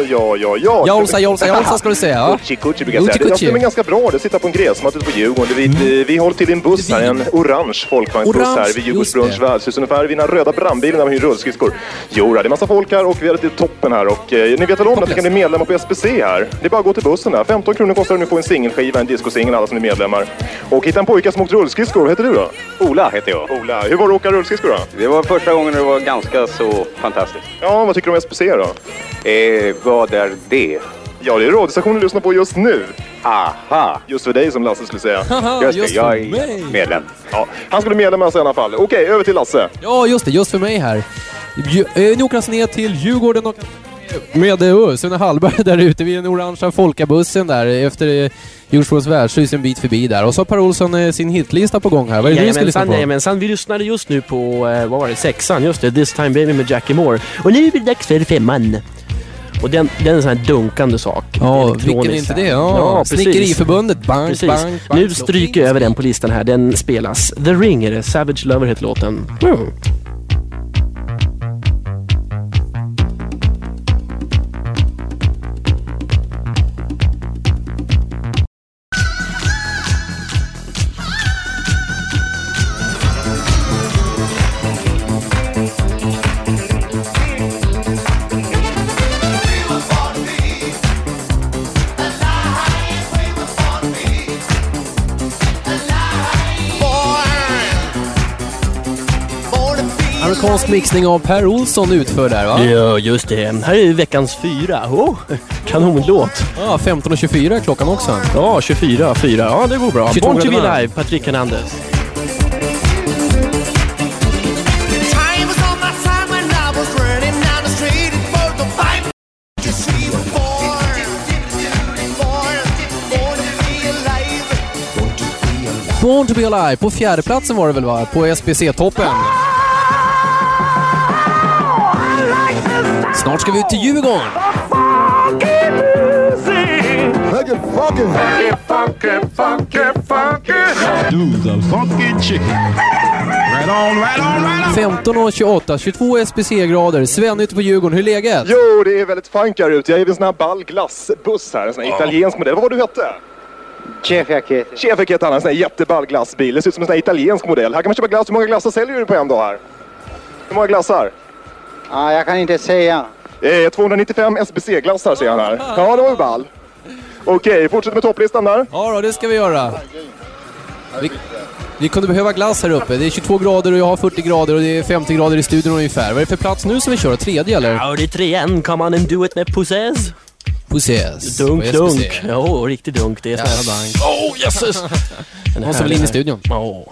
S3: Jolsa ska du säga.
S11: Kucci brukar jag säga. Jag stämmer ganska bra. Det sitter på en gräsmatta ute på Djurgården. Vi håller till en buss här, en orange folkvagnsbuss här vid Djurgårdsbrunns värdshus. Ungefär vid den röda brandbilen där vi har rullskridskor. Jo, det är massa folk här och vi är till toppen här. Och ni vet väl om att ni kan bli medlemmar på SPC här. Det är bara att gå till bussen här. 15 kronor kostar det nu på en singelskiva, en discosingel, alla som är medlemmar. Och hitta en pojke som åkt rullskridskor. Vad heter du då?
S21: Ola heter jag.
S11: Ola. Hur var det att åka rullskridskor då?
S21: Det var första gången, det var ganska så fantastiskt.
S11: Ja, vad tycker du om SPC då?
S21: Vad är det?
S11: Ja, det är radiostationen du lyssnar på just nu.
S21: Aha.
S11: Just för dig som Lasse skulle säga.
S21: Just det, jag är medlem.
S11: Ja, han skulle medlem alltså i alla fall. Okej, över till Lasse.
S3: Ja, just det, just för mig här. Ni åker alltså ner till Djurgården och med Svenne Hallberg där ute vid den orangea folkabussen där efter Djurgårdens värdshus en bit förbi där. Och så har Per Olsson sin hitlista på gång här. Vad är det du ska lyssna på?
S7: Jajamensan, vi lyssnade just nu på, vad var det, 6an, just det, This Time Baby med Jackie Moore. Och nu är det dags för 5an. Och den är en sån här dunkande sak.
S3: Ja, vilken är inte det? Ja, Snickeriförbundet, bang.
S7: Nu stryker jag över den på listan här. Den spelas. The Ring är det. Savage Lover heter låten.
S22: Born to
S3: amerikansk mixning av Per Olsson utför där, va?
S7: Ja, just det. Här är veckans 4. Kanonlåt.
S3: Ja, 15:24 klockan också.
S7: Ja, 24:4. Ja, det går bra. Born to be live, Patrick Hernandez.
S3: Born to be alive. På fjärde platsen var det väl, va? På SPC-toppen. Snart ska vi ut till Djurgården.
S5: Do the funky chicken. Right on.
S3: 15:28, 22 SPC-grader. Sven ute på Djurgården, hur är läget?
S11: Jo, det är väldigt funkar ut. Jag är i en sån här ballglassbuss här, en sån här italiensk modell. Vad var du hette? Chef heter han, en sån här jätteball glassbil. Det ser ut som en sån här italiensk modell. Här kan man köpa glass. Hur många glassar säljer du på en dag här? Hur många glassar?
S9: Ja, jag kan inte säga.
S11: 295 SPC-glassar ser han här. Ja, det var ju ball. Okej, fortsätt med topplistan där.
S3: Ja då, det ska vi göra. Vi kunde behöva glass här uppe. Det är 22 grader och jag har 40 grader och det är 50 grader i studion ungefär. Vad är det för plats nu som vi kör? Tredje eller?
S7: Ja, det är 3-1. Come on and do it med Possess.
S3: Possess.
S7: Dunk. Ja, riktigt dunk. Det är
S3: jävla bank.
S7: Oh, Jesus!
S3: Den måste väl in i studion.
S7: Ja.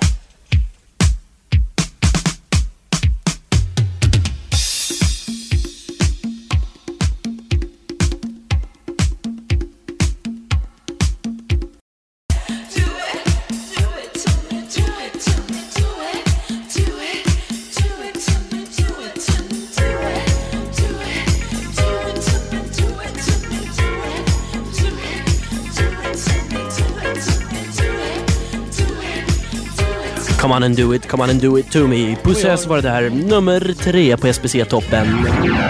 S7: Come on and do it to me. Pussess var det där, nummer 3 på SPC-toppen.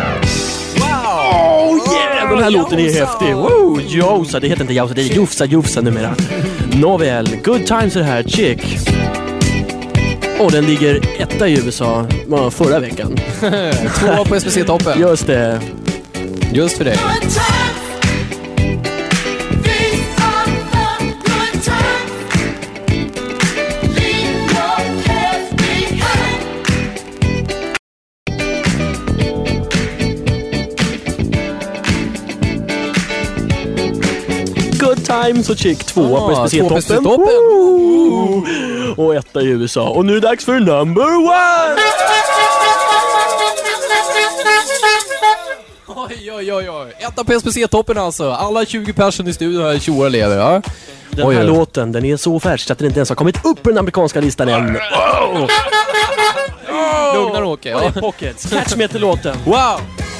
S7: Wow! Yeah! Den här låten är häftig. Wow! Josa, det heter inte Josa, det är Jufsa numera. Nåväl, Good Times är det här, Chick. Och den ligger 1 i USA förra veckan.
S3: 2 på SPC-toppen.
S7: Just det.
S3: Just för dig.
S7: Times och Chick 2 på SPC-toppen. Och 1 i USA. Och nu är det dags för number 1!
S3: Oj. 1 på SPC-toppen alltså. Alla 20 personer i studion här tjoar lever, ja.
S7: Den här låten, den är så färsk att den inte ens har kommit upp på den amerikanska listan än. Wow!
S3: Lugnar Åke.
S7: Ja. Pockets. Catch me till låten.
S3: Wow!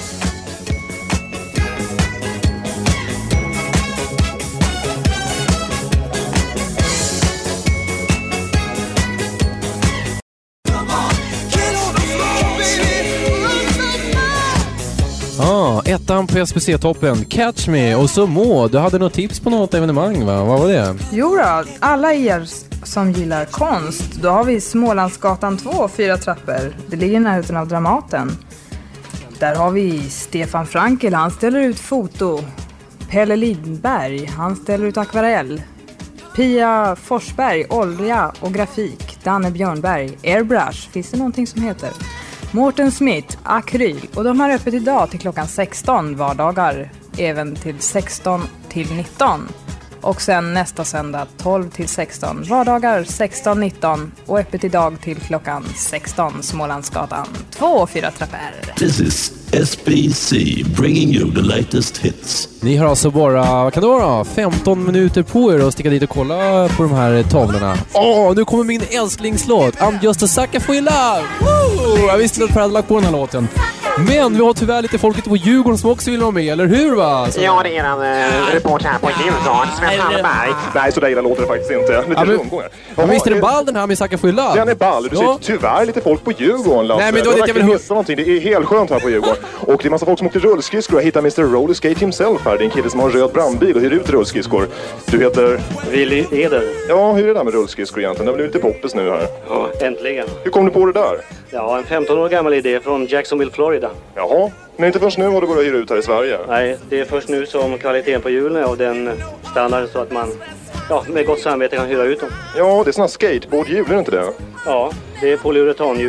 S3: Ettan på SPC-toppen, Catch Me. Och så du hade något tips på något evenemang, va? Vad var det?
S15: Jo då, alla er som gillar konst, då har vi Smålandsgatan 2, 4 trappor. Det ligger i närheten av Dramaten. Där har vi Stefan Frankel, han ställer ut foto. Pelle Lindberg, han ställer ut akvarell. Pia Forsberg, olja och grafik. Danne Björnberg, airbrush, finns det någonting som heter? Mårten Smith, akryl. Och de har öppet idag till klockan 16 vardagar. Även till 16 till 19. Och sen nästa söndag 12 till 16 vardagar 16-19. Och öppet idag till klockan 16 Smålandsgatan 2, 4 trappor.
S20: This is SPC bringing you the latest hits.
S3: Ni har alltså bara, vad kan det vara, 15 minuter på er att sticka dit och kolla på de här tavlorna. Nu kommer min älsklingslåt, I'm just a sucker for your love. Woo! Jag visste att Per hade lagt på den här låten. Men vi har tyvärr lite folket på Djurgården som också vill vara med, eller hur va? Så...
S11: Ja, det är en reporter här på Djurgården, Sven Hallberg. Nej, så där illa låter det faktiskt inte. Lite rundgångar.
S3: Men visst är det ball den här med Sucker for your love?
S11: Den är ball. Du ser tyvärr lite folk på Djurgården, Lasse.
S3: Nej, men då är det inte
S11: någonting. Det är helt skönt här på Djurgården. Och det är massa folk som åker rullskridskor. Jag hittar Mr. Roller Skate himself här. Det är en kille som har en röd brandbil och hyr ut rullskridskor. Du heter...
S22: Willy Eder.
S11: Ja, hur är det där med rullskridskor egentligen? Det har blivit lite poppis nu här.
S22: Ja, äntligen.
S11: Hur kom du på det där?
S22: Ja, en 15 år gammal idé från Jacksonville, Florida.
S11: Jaha, men inte först nu har du börjat hyra ut här i Sverige?
S22: Nej, det är först nu som kvaliteten på hjulen är av den standard så att man med gott samvete kan hyra ut dem.
S11: Ja, det är såna skateboardhjul, är det inte det?
S22: Ja, det är polyuretanhjul.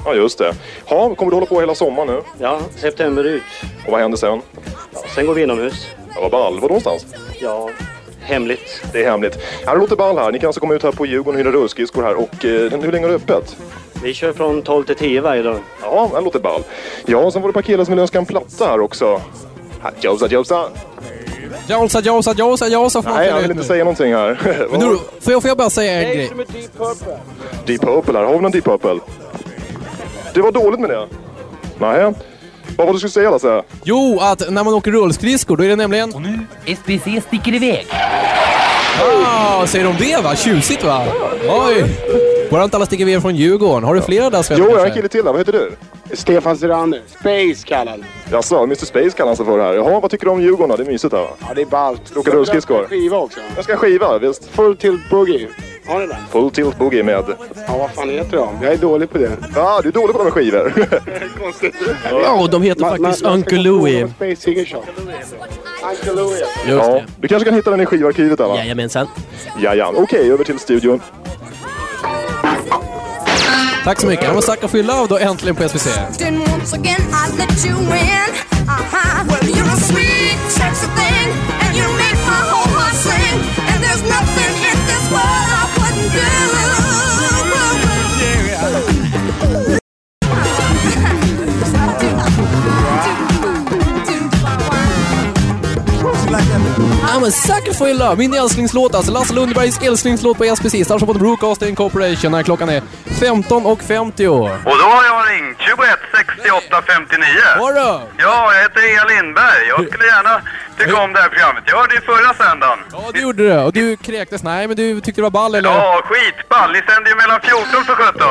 S11: Ja, just det. Ja, kommer du hålla på hela sommaren nu?
S22: Ja, september ut.
S11: Och vad händer sen?
S22: Ja, sen går vi inomhus.
S11: Ja, vad ball. Var någonstans?
S22: Ja, hemligt.
S11: Det är hemligt. Ja, det låter ball här. Ni kan alltså komma ut här på Djurgården och hyra rullskridskor här. Och hur länge är det öppet?
S22: Vi kör från 12 till 10 varje dag.
S11: Ja, det låter ball. Ja, sen var det parkeras med önska en platta här också. Josa.
S3: Josa.
S11: Nej, jag vill inte säga någonting här.
S3: Men nu, får jag bara säga en grej?
S11: Deep Purple här. Har vi någon Deep Purple? Det var dåligt med det. Nej. Vad var du skulle säga Lasse?
S3: Jo, att när man åker rullskridskor då är det nämligen...
S1: Och nu, SBC sticker iväg.
S3: Säger de det va? Tjusigt va? Oj. Bara inte alla sticker iväg från Djurgården. Har du flera där Sven?
S11: Jo, jag har en kille till där. Vad heter du?
S4: Stefan Serander. Space kallad.
S11: Jaså, Mr. Space kallar han sig för här. Jaha, vad tycker du om Djurgården? Det är mysigt här va?
S4: Ja, det är ballt.
S11: Åker rullskridskor.
S4: Jag ska skiva också.
S11: Jag ska skiva, visst.
S4: Full Tilt Boogie. Har ni den?
S11: Full Tilt Boogie med...
S4: Ja, vad fan heter de? Jag är dålig på det.
S11: Ja, du är dålig på de med skivor.
S4: Konstigt.
S7: Ja, de heter faktiskt Uncle Louie.
S4: Uncle Louie.
S11: Ja, du kanske kan hitta den i skivarkivet där va?
S7: Jajamensan.
S11: Jajan, okej, över till studion.
S3: Tack så mycket. Jag måste tacka för love då äntligen på SBC. I'm a sucker for your love. Min älsklingslåt, alltså Lasse Lundbergs älsklingslåt på SBC. Startar på The Broadcasting Corporation när klockan är 15:50.
S10: Och då har jag ringt 21 68 59.
S3: Har du?
S10: Ja, jag heter Ea Lindberg. Jag skulle gärna tycka om det här programmet. Jag hörde ju förra söndagen.
S3: Ja, det gjorde du. Och du kräktes. Nej, men du tyckte det var ball, eller?
S10: Ja, skitball. Ni sänder ju mellan 14 för 17.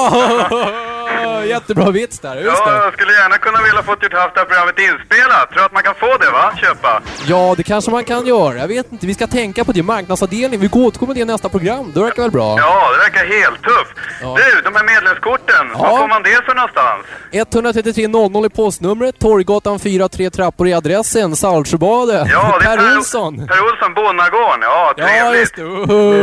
S3: Ja, jättebra vits där. Just det.
S10: Jag skulle gärna kunna vilja få haft det här programmet inspelat. Tror att man kan få det, va? Köpa.
S3: Ja, det kanske man kan göra. Jag vet inte. Vi ska tänka på det. Marknadsavdelning. Vi går återkomma till det i nästa program. Det verkar väl bra?
S10: Ja, det verkar helt tufft. Ja. Du, de här medlemskorten. Ja. Var får man det för någonstans?
S3: 13300 i postnumret. Torggatan 4-3 trappor i adressen. Saltsjöbadet.
S10: Ja, det är
S3: Per Olsson.
S10: Per Olsson, Bonnagården. Ja, trevligt.
S3: Ja, just det.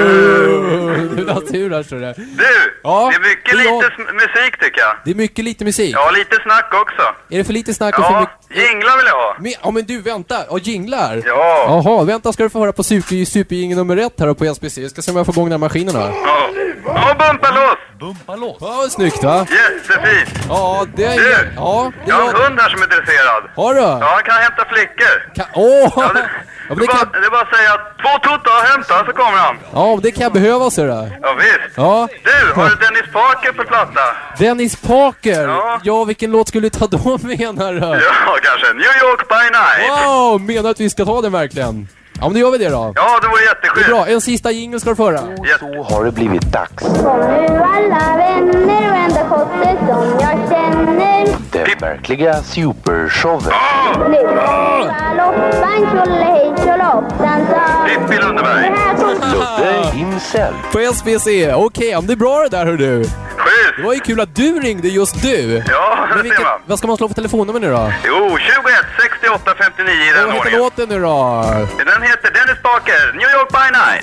S3: Du är natur här, tror jag.
S10: Du, ja, det är mycket lite musik tycker jag.
S3: Det är mycket lite musik.
S10: Ja, lite snack också.
S3: Är det för lite snack och
S10: ja,
S3: för mycket...
S10: jinglar vill jag ha.
S3: Ja, men du, vänta. Och jinglar?
S10: Ja.
S3: Jaha, vänta ska du få höra på superjingel nummer 1 här på SBC. Jag ska se om jag får igång den här maskinen här.
S10: Ja, bumpa loss!
S3: Bumpa loss? Ja, snyggt va?
S10: Jättefint.
S3: Ja, det är...
S10: Du,
S3: ja,
S10: jag har en hund här som är dresserad.
S3: Har du?
S10: Ja, han kan hämta flickor.
S3: Åh!
S10: Ja, det är bara att säga att 2 tuttar och hämta så kommer han.
S3: Ja, det kan jag behöva, så där.
S10: Ja, visst.
S3: Ja.
S10: Du, har du Dennis Parker på platta?
S3: Dennis Parker? Ja, vilken låt skulle du ta då, menar du?
S10: Ja, kanske. New York by Night.
S3: Wow, menar du att vi ska ta den verkligen? Ja, men då gör vi det då.
S10: Ja, det vore jätteskönt.
S3: Bra, en sista jingle ska du föra.
S10: Så
S12: har det blivit dags.
S23: Kom nu alla vänner och enda kotte som jag känner.
S12: Den verkliga supershowen.
S23: Nu är Loppan, tjollehej, tjollhoppsan sa.
S10: Pippi Lundberg.
S12: Ludde himself.
S3: På SBC, okej, det är bra det där, hör du.
S10: Schysst.
S3: Det var ju kul att du ringde, just du.
S10: Ja, det ser man.
S3: Vad ska man slå för telefonnummer nu då?
S10: Jo, 21 68 59 i den ordningen.
S3: Vad heter låten nu då?
S10: Den heter Dennis Parker, New York by Night.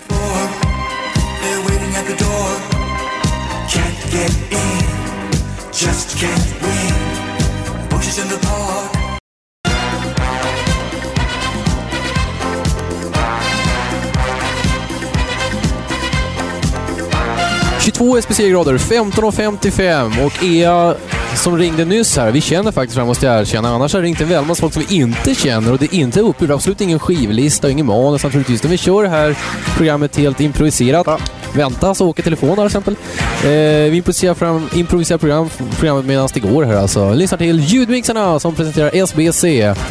S24: They're waiting at the door. Can't get in, just can't win. Bushes in the park.
S3: 22 SPC-grader, 15:55 och Ea som ringde nyss här, vi känner faktiskt fram, måste jag erkänna, annars har ringt en väldigt folk som vi inte känner och det är inte uppgjort, absolut ingen skivlista och ingen manus naturligtvis, vi kör det här programmet helt improviserat. Vänta så åker telefonen till exempel. Vi improviserar programmet medan det går här alltså. Lyssna till ljudmixarna som presenterar SBC.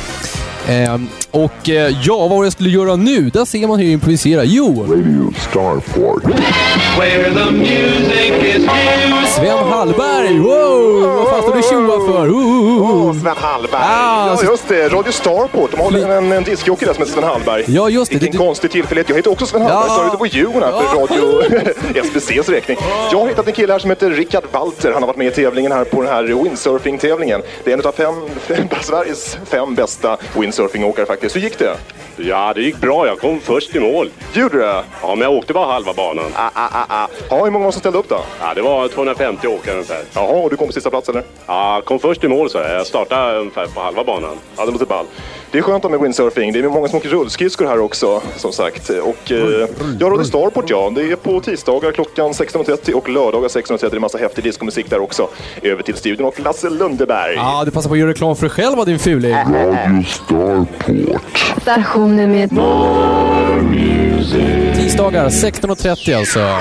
S3: Ja, vad var jag skulle göra nu? Där ser man hur jag improviserar. Jo!
S24: Radio Starport. Where the music is new.
S3: Sven Hallberg! Wow! Vad fan står du tjoa för?
S11: Sven Hallberg. Ja, just det. Radio Starport. De har en diskjockey där som heter Sven Hallberg.
S3: Ja, just det.
S11: Vilken konstig tillfällighet. Jag heter också Sven Hallberg. Så jag är på Djurgården här för Radio SBCs räkning. Jag har hittat en kille här som heter Rickard Walter. Han har varit med i tävlingen här på den här windsurfing-tävlingen. Det är en av Sveriges 5 bästa windsurfing-åkare faktiskt. Hur gick det?
S21: Ja, det gick bra. Jag kom först i mål.
S11: Gjorde du det?
S21: Ja, men jag åkte bara halva banan.
S11: Ja, hur många som ställde upp då?
S21: Ja, det var 250 åkare ungefär.
S11: Jaha, och du kom på sista plats eller?
S21: Ja, kom först i mål så jag startade ungefär på halva banan.
S11: Ja, det låter ball. Det är skönt med windsurfing. Det är många som åker rullskridskor här också, som sagt. Och jag Radio Starport, ja. Det är på tisdagar klockan 16.30 och lördagar 16.30. Det är en massa häftig diskomusik där också. Över till studion och Lasse Lundeberg.
S3: Ja, du passar på att göra reklam för dig själv, vad din fuling.
S24: Radio Starport.
S16: Stationer med
S24: More music.
S3: Tisdagar 16.30 alltså.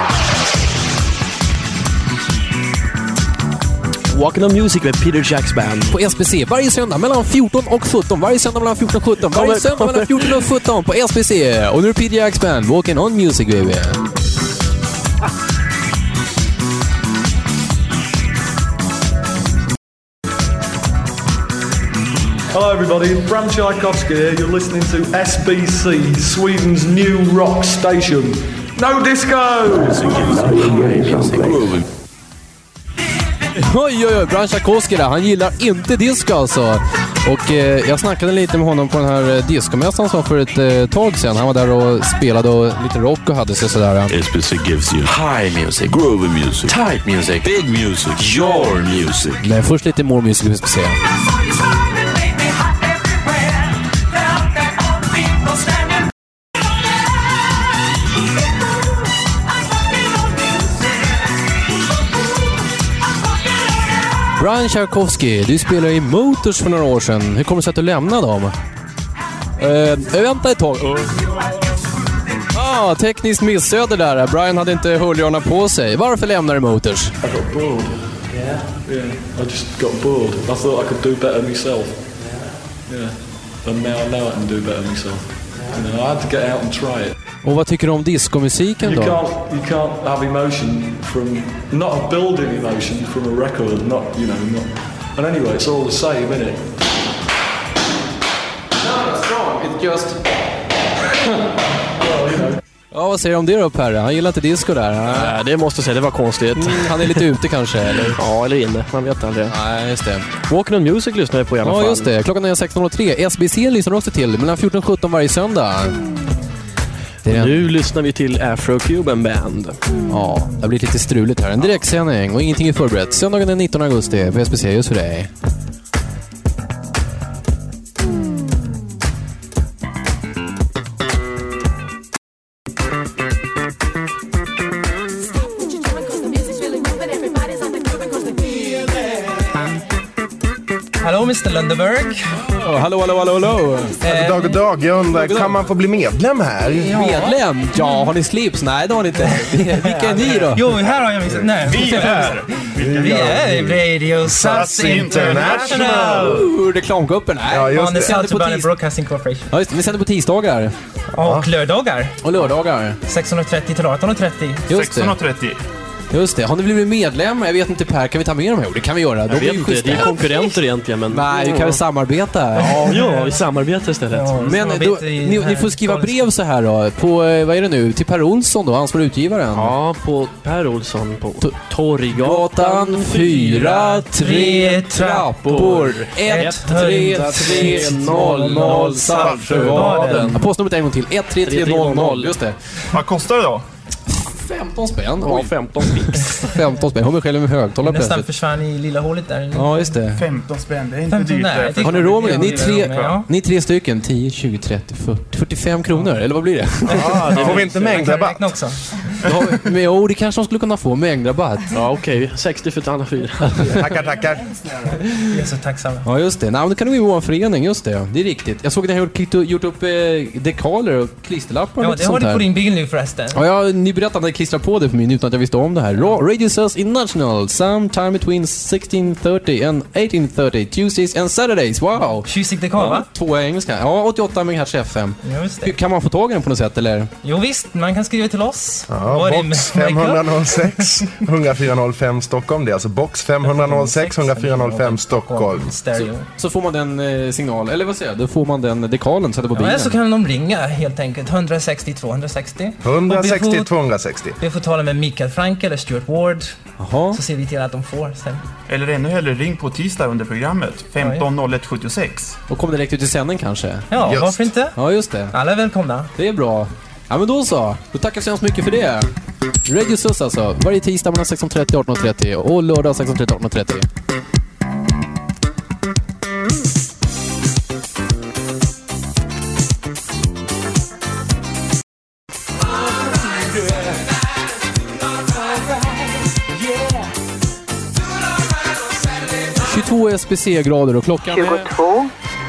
S7: Walking on Music med Peter Jacks Band.
S3: På SBC varje söndag mellan 14 och 17. Varje söndag mellan 14 och 17. Varje söndag mellan 14 och 17 på SBC. Och nu är Peter Jacks Band. Walking on Music, baby.
S6: Hello everybody, Bram Tchaikovsky here. You're listening to SBC, Sweden's new rock station. No disco!
S3: Oj, Bram Tchaikovsky där. Han gillar inte disco alltså. Och jag snackade lite med honom på den här diskomässan som för ett tag sedan. Han var där och spelade och lite rock och hade sig sådär.
S20: SBC gives you high music, groovy music, tight music, big music, your music.
S3: Men först lite more music på SBC. Bram Tchaikovsky, du spelade i Motors för några år sedan. Hur kommer det sig att du lämnade dem? Vänta ett tag. Tekniskt missöde där. Brian hade inte hörlurarna på sig. Varför lämnar du Motors?
S6: I got bored. Yeah. I just got bored. I thought I could do better myself. Yeah. And now I know I can do better myself. You know, I had to get out and try it.
S3: Och vad tycker du om diskomusiken då?
S6: You can't have emotion from, not a building emotion from a record, not, you know, not. And anyway, it's all the same, isn't it?
S3: No, it's wrong. It's just...
S6: Well, you know.
S3: Ja, vad säger du om det då, Per? Han gillar inte disco där.
S7: Nej, det måste jag säga, det var konstigt.
S3: Han är lite ute kanske, eller?
S7: Ja, eller inne. Man vet aldrig.
S3: Nej, just det.
S7: Walking on Music lyssnar jag på i alla fall.
S3: Ja, just det. Klockan är 16.03. SBC lyssnar också till mellan 14 och 17 varje söndag.
S7: Nu lyssnar vi till Afro-Cuban Band.
S3: Ja, det blir lite struligt här. En direktsändning och ingenting är förberett. Söndagen den 19 augusti på SBC just för dig.
S13: Hallå Mr. Lundeberg.
S3: Hallå.
S14: God dag. Jag undrar, kan man få bli medlem här?
S3: Medlem? Ja, har ni slips? Nej, det har ni inte. Vilka är ni då?
S13: Jo, här har jag min... Nej. Vi är Radio SAS International.
S3: Reklamgruppen. Nej,
S13: ja, just det. Saltsjöbaden Broadcasting Corporation.
S3: Ja, just det. Vi sänder på tisdagar.
S13: Och lördagar.
S3: 16.30
S13: till 18.30.
S14: 16.30.
S3: Just det. Har ni blivit medlem? Jag vet inte, Per, kan vi ta med dem här? Det kan vi göra.
S7: Jag vet inte, det är konkurrenter egentligen. Men...
S3: Nej, vi kan väl samarbeta.
S7: Ja, vi samarbetar istället.
S13: Ja,
S3: men då, ni får skriva brev så här då. På, vad är det nu? Till Per Olsson då, ansvarig utgivaren.
S7: Ja, på Per Olsson på Torggatan
S13: 4-3 trappor
S3: 13300 Saltsjöbaden. Postnumret en gång till. 13300. Just det.
S14: Vad kostar det då?
S3: 15 spänn.
S7: Ja, 15 fix.
S3: 15 spänn. Hon är själv med högtalare plötsligt.
S13: Nästan försvann i lilla hålet där.
S3: Ja, just det.
S14: 15 spänn, det är inte dyrt.
S3: Har ni råd med det? Ni tre stycken. 10, 20, 30, 40, 45 kronor. Eller vad blir det?
S14: Ja, det får vi inte mängdrabatt
S13: också.
S3: Men det kanske de skulle kunna få mängdrabatt.
S7: Ja, okej. 60 för alla 4.
S14: Tackar.
S13: Jag är så tacksam.
S3: Ja, just det. Nej, men det kan nog vara en förening, just det. Det är riktigt. Jag såg att ni har gjort upp dekaler och klisterlappar.
S13: Ja, det har du på din bil nu förresten.
S3: Ja, ni berättade att ni klistrar på det för mig utan att jag visste om det här. Radio SAS International, sometime between 16:30 and 18:30, Tuesdays and Saturdays. Wow!
S13: Tjusigt dekal, va?
S3: 2 engelska. Ja, 88 MHz FM.
S13: Just det.
S3: Kan man få tag i den på något sätt, eller?
S13: Jo visst, man kan skriva till oss.
S14: Ja, box 506 10405 Stockholm. Det är alltså box 506 10405 Stockholm.
S3: Så får man den signal, eller vad säger jag? Då får man den dekalen, sätter på bilen.
S13: Ja, så kan de ringa helt enkelt. 160 260.
S14: 160 260. 30.
S13: Vi får tala med Mikael Frank eller Stuart Ward.
S3: Aha.
S13: Så ser vi till att de får sen.
S2: Eller ännu hellre ring på tisdag under programmet 150176.
S3: Och kommer direkt ut i sändning kanske?
S13: Ja,
S3: just.
S13: Varför inte?
S3: Ja, just det.
S13: Alla är välkomna.
S3: Det är bra. Ja, men då så. Då tackar vi så mycket för det. Radio SUS alltså. Varje tisdag mellan 16.30 och 18.30 och lördag 16.30 och 18.30. 22 SPC-grader och klockan
S16: 22,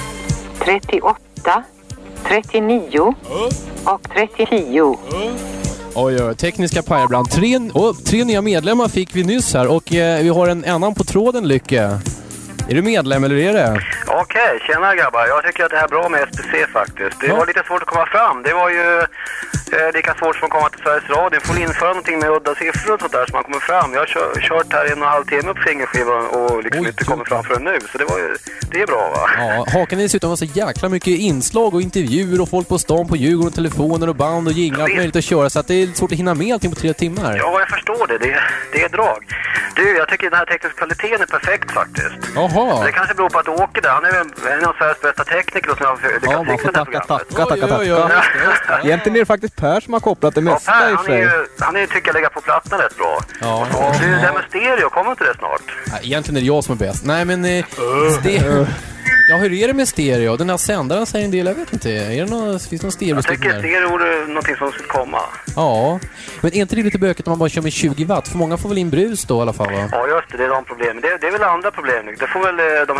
S16: 38, 39 och 30.
S3: Oj, tekniska pajar ibland. Tre nya medlemmar fick vi nyss här och vi har en annan på tråden, Lycke. Är du medlem eller är det?
S8: Okej, tjena grabbar. Jag tycker att det här är bra med SPC faktiskt. Det var lite svårt att komma fram. Det var ju lika svårt som att komma till Sveriges Radio. Får införa någonting med udda siffror och sånt där så man kommer fram. Jag har kört här 1,5 timme på fingerskivan och liksom inte kommit fram förrän nu. Så det är bra, va?
S3: Ja, hakan är dessutom så jäkla mycket inslag och intervjuer och folk på stan på Djurgården och telefoner och band och jinglar och möjligt att köra så att det är svårt att hinna med allting på 3 timmar.
S8: Ja, jag förstår det. Det är drag. Du, jag tycker den här tekniska kvaliteten är perfekt faktiskt.
S3: Jaha.
S8: Det kanske beror på att du åker där. Han är en av Sveriges bästa tekniker som jag lyckats fixa det här programmet.
S17: Egentligen är det faktiskt Per som har kopplat det mesta
S8: Per,
S17: i sig.
S8: han tycker jag lägga på plattan rätt bra.
S3: Ja.
S8: Och det där med stereo, kommer inte det snart?
S3: Nej, egentligen är det jag som är bäst. Nej, men stereo... Ja, hur är det med stereo? Den här sändaren säger en del, jag vet inte. Finns det någon stereo?
S8: Jag tycker stereo är någonting som ska komma.
S3: Ja, men är inte det lite bökigt om man bara kör med 20 watt? För många får väl in brus då i alla fall, va?
S8: Ja, just det är de problemen. Det är väl andra problem nu. Det får väl de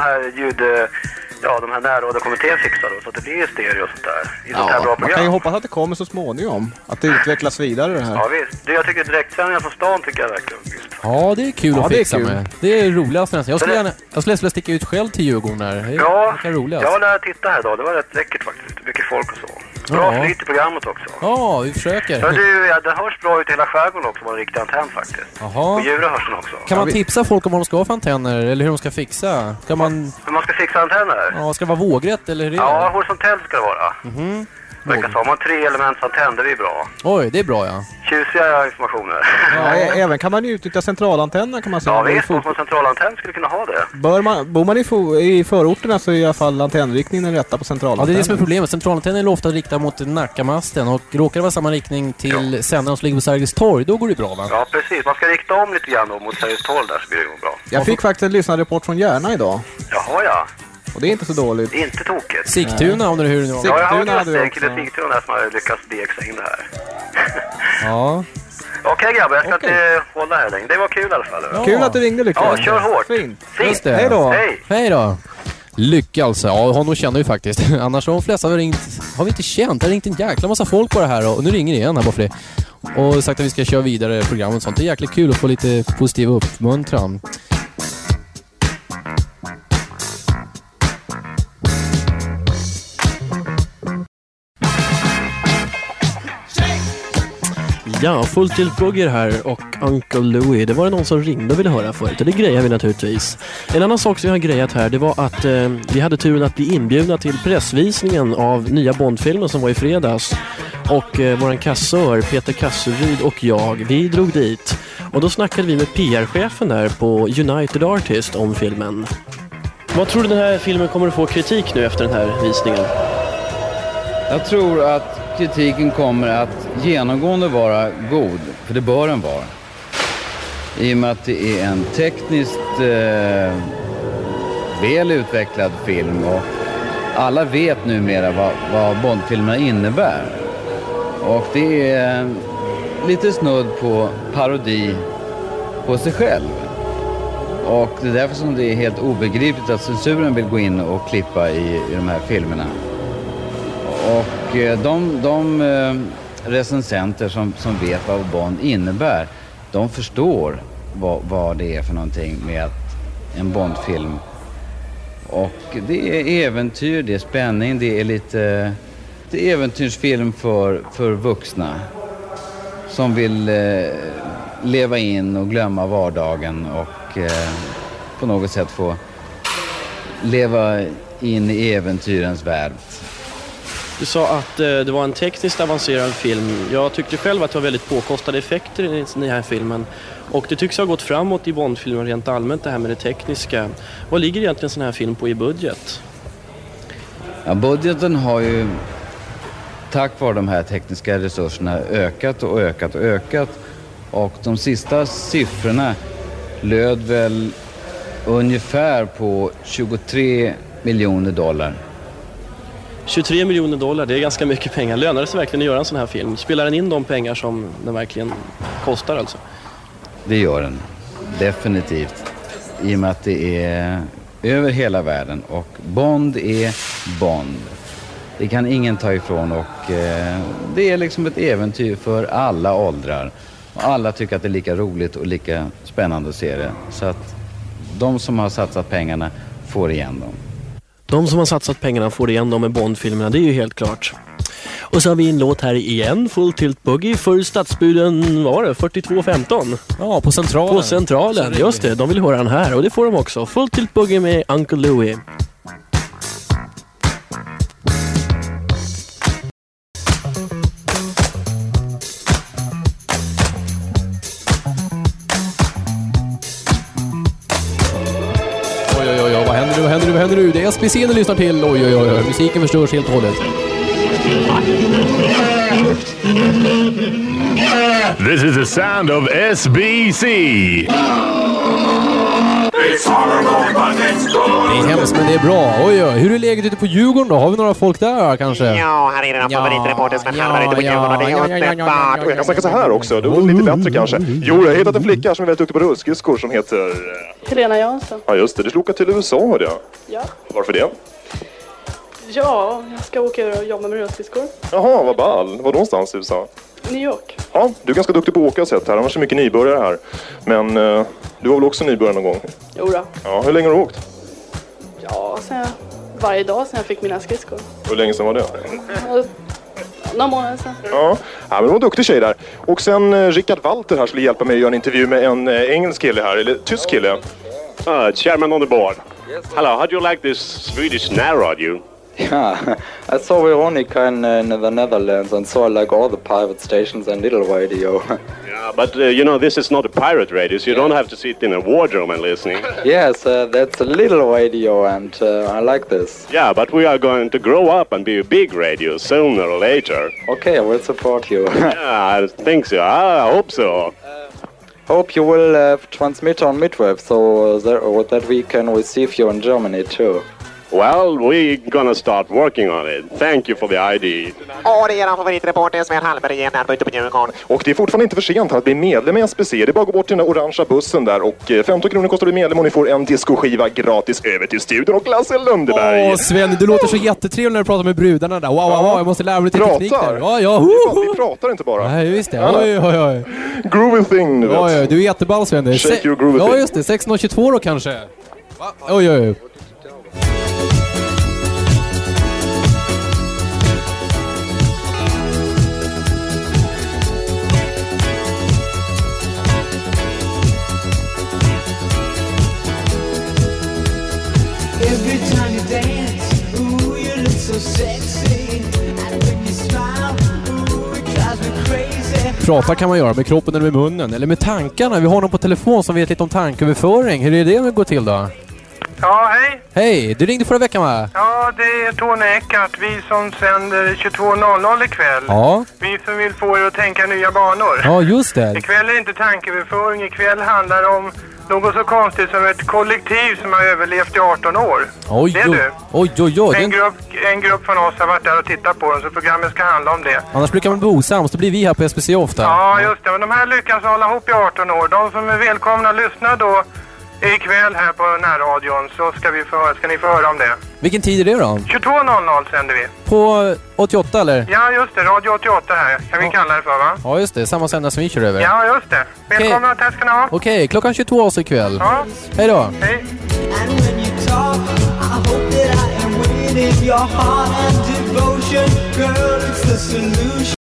S8: här närradiokommittén fixa då, så att det blir stereo och sånt där. I sånt här bra program.
S17: Man kan ju hoppas att det kommer så småningom. Att det utvecklas vidare det här.
S8: Ja, visst. Jag tycker direktsändningar från stan tycker jag verkligen.
S3: Ja, det är kul att fixa med. Det är roligast nästan. Jag skulle sticka ut själv till Djurgården här.
S8: Ja,
S3: jag
S8: lär titta här då. Det var rätt läckert faktiskt. Mycket folk och så. Bra flyt i programmet också.
S3: Ja, vi försöker.
S8: Ja, det hörs bra ut i hela skärgården också med en riktig antenn faktiskt.
S3: Jaha.
S8: Och djuren hörs den också.
S3: Kan man tipsa folk om vad de ska ha för antenner? Eller hur de ska fixa? Hur man
S8: ska fixa antenner?
S3: Ja, ska det vara vågrätt eller hur är det?
S8: Ja, horisontellt ska det vara. Har man 3 elements antenn, det är bra.
S3: Oj, det är bra, ja.
S8: Tjusiga informationer.
S17: Ja, även kan man ju utnyttja centralantenner kan man säga.
S8: Ja, visst, om man centralantenn skulle kunna ha det.
S17: Bor man i förorterna så är i alla fall antennriktningen den rätta på centralantennen.
S3: Ja, det är det som är problemet. Centralantennen är ofta riktad mot Nackamasten och råkar det vara samma riktning till sändaren som ligger på Sergels torg, då går det bra, va?
S8: Ja, precis. Man ska rikta om lite grann då mot Sergels torg där så blir det nog bra.
S17: Jag fick faktiskt en lyssnarrapport från Järna idag.
S8: Jaha, ja.
S17: Och det är inte så dåligt.
S8: Inte tokigt.
S3: Sigtuna, om det är hur det var.
S8: Ja, jag har hört en kille Sigtuna där som har lyckats DXa in det här.
S3: Ja.
S8: Okej grabbar, jag ska inte hålla här längre. Det var kul i alla fall.
S17: Ja. Kul att du ringde, Lycka.
S8: Ja, kör hårt.
S17: Fint.
S3: Just det.
S17: Hej då.
S3: Hej då. Lycka alltså. Ja, honom känner vi faktiskt. Annars har de flesta har vi inte känt. Det har ringt en jäkla massa folk på det här och nu ringer det igen här bara för det. Och sagt att vi ska köra vidare programmet och sånt. Det är jäkligt kul att få lite positiv uppmuntran.
S7: Ja, fullt till Roger här och Uncle Louie. Det var det någon som ringde och ville höra förut och det grejer vi naturligtvis. En annan sak som jag har grejat här, det var att vi hade turen att bli inbjudna till pressvisningen av nya Bondfilmen som var i fredags. Och våran kassör Peter Kasseryd och jag, vi drog dit. Och då snackade vi med PR-chefen där på United Artists om filmen. Vad tror du den här filmen kommer att få kritik nu efter den här visningen?
S18: Jag tror att kritiken kommer att genomgående vara god, för det bör den vara. I och med att det är en tekniskt väl utvecklad film och alla vet numera vad Bondfilmerna innebär. Och det är lite snudd på parodi på sig själv. Och det är därför som det är helt obegripligt att censuren vill gå in och klippa i de här filmerna. Och de recensenter som vet vad Bond innebär, de förstår vad det är för någonting med en Bondfilm. Och det är äventyr, det är spänning, det är äventyrsfilm för vuxna som vill leva in och glömma vardagen och på något sätt få leva in i äventyrens värld.
S7: Du sa att det var en tekniskt avancerad film. Jag tyckte själv att det var väldigt påkostade effekter i den här filmen. Och det tycks ha gått framåt i Bondfilmer rent allmänt, det här med det tekniska. Vad ligger egentligen sån här film på i budget?
S18: Ja, budgeten har ju tack vare de här tekniska resurserna ökat och ökat och ökat. Och de sista siffrorna löd väl ungefär på 23 miljoner dollar.
S7: 23 miljoner dollar, det är ganska mycket pengar. Lönar det sig verkligen att göra en sån här film? Spelar den in de pengar som den verkligen kostar alltså?
S18: Det gör den, definitivt. I och med att det är över hela världen. Och Bond är Bond. Det kan ingen ta ifrån och det är liksom ett äventyr för alla åldrar. Och alla tycker att det är lika roligt och lika spännande att se det. Så att de som har satsat pengarna får igen dem.
S7: De som har satsat pengarna får igen dem med Bond-filmerna, det är ju helt klart. Och så har vi en låt här igen, Full Tilt Boogie för stadsbuden, vad var det? 4215?
S3: Ja, på Centralen.
S7: På Centralen, just det. De vill höra den här och det får de också. Full Tilt Boogie med Uncle Louie.
S3: Vad händer nu? Det är SBC ni lyssnar till. Oj. Musiken förstörs helt och hållet.
S5: This is the sound of SBC.
S3: Det är hemskt men det är bra. Oj. Hur är läget ute på Djurgården då? Har vi några folk där kanske?
S11: Ja, här är den favoritreporter Sven Hallberg ute på Djurgården. Det är underbart. Och jag kan snacka så här också. Det var lite bättre kanske. Jo, jag har hittat en flicka som är väldigt duktig på rullskridskor som heter...
S9: Helena Jansson.
S11: Ja, just det. Du ska åka till USA, hörde jag.
S9: Ja.
S11: Varför det?
S9: Ja, jag ska åka och jobba med rullskridskor.
S11: Jaha, vad ball. Var någonstans i USA?
S9: New York.
S11: Ja, du är ganska duktig på att åka sett här. Annars är mycket nybörjare här. Men du var väl också nybörjare någon gång?
S9: Jo då.
S11: Ja, hur länge har du åkt?
S9: Ja, varje dag sen jag fick mina skridskor.
S11: Hur länge sedan var det?
S9: Några månader sedan.
S11: Ja, men det var en duktig tjej där. Och sen Richard Walter här skulle hjälpa mig att göra en intervju med en engelsk kille här, eller tysk kille.
S21: Chairman on the board. Yes, hello, how do you like this Swedish närradio?
S15: Yeah, I saw Veronica in the Netherlands and saw like all the pirate stations and little radio.
S21: Yeah, but you know, this is not a pirate radio, so you don't have to sit in a wardrobe and listening.
S15: Yes, that's a little radio and I like this.
S21: Yeah, but we are going to grow up and be a big radio sooner or later.
S15: Okay, I will support you.
S21: Yeah, I think so. I hope so.
S15: Hope you will transmit on midwave so that we can receive you in Germany too.
S21: Well, we're gonna start working on it. Thank you for the ID.
S11: Ja, det är er favoritreporter Sven Hallberg igen här ute på Djurgården. Och det är fortfarande inte för sent att bli medlem i SBC. Det är bara att gå bort till den orangea bussen där. Och 15 kronor kostar du medlem och ni får en diskoskiva gratis över till studion och Lasse Lundeberg.
S3: Sven, du låter så jättetrevlig när du pratar med brudarna där. Wow, jag måste lära mig lite teknik där.
S11: Vi pratar inte bara.
S3: Nej, visst det. Oj.
S11: Groovy thing, du vet.
S3: Oj, du är jätteball, Sven.
S11: Shake your groovy thing.
S3: Ja, just det. 16:22 då kanske. Oj.
S24: Every time you dance, ooh, you look so sexy. And when you smile, ooh, it drives me crazy.
S3: Prata kan man göra med kroppen eller med munnen, eller med tankarna. Vi har någon på telefon som vet lite om tanköverföring. Hur är det går till då?
S19: Ja, hej.
S3: Hej, du ringde förra veckan va?
S19: Ja, det är Tony Eckart, vi som sänder 22.00 ikväll.
S3: Ja.
S19: Vi som vill få er att tänka nya banor.
S3: Ja, just det.
S19: Ikväll är det inte tankeöverföring, ikväll handlar det om något så konstigt som ett kollektiv som har överlevt i 18 år.
S3: Oj.
S19: Det är du.
S3: Oj.
S19: En grupp från oss har varit där och tittat på den, så programmet ska handla om det.
S3: Annars brukar man bo osams, då blir vi här på SBC ofta.
S19: Ja, just det. Men de här lyckas hålla ihop i 18 år. De som är välkomna att lyssna då ikväll här på närradion så ska ni få höra om det.
S3: Vilken tid är det då?
S19: 22.00 sänder vi.
S3: På 88 eller?
S19: Ja, just det. Radio 88 här kan vi kalla det för, va?
S3: Ja, just det. Samma sändare som vi kör över.
S19: Ja, just det. Välkomna, tack ska ni ha.
S3: Okej, klockan 22 alltså ikväll.
S19: Ja.
S3: Hej då.
S19: Hej.
S24: And when you talk, I hope that I am winning your heart and devotion. Girl, it's the solution.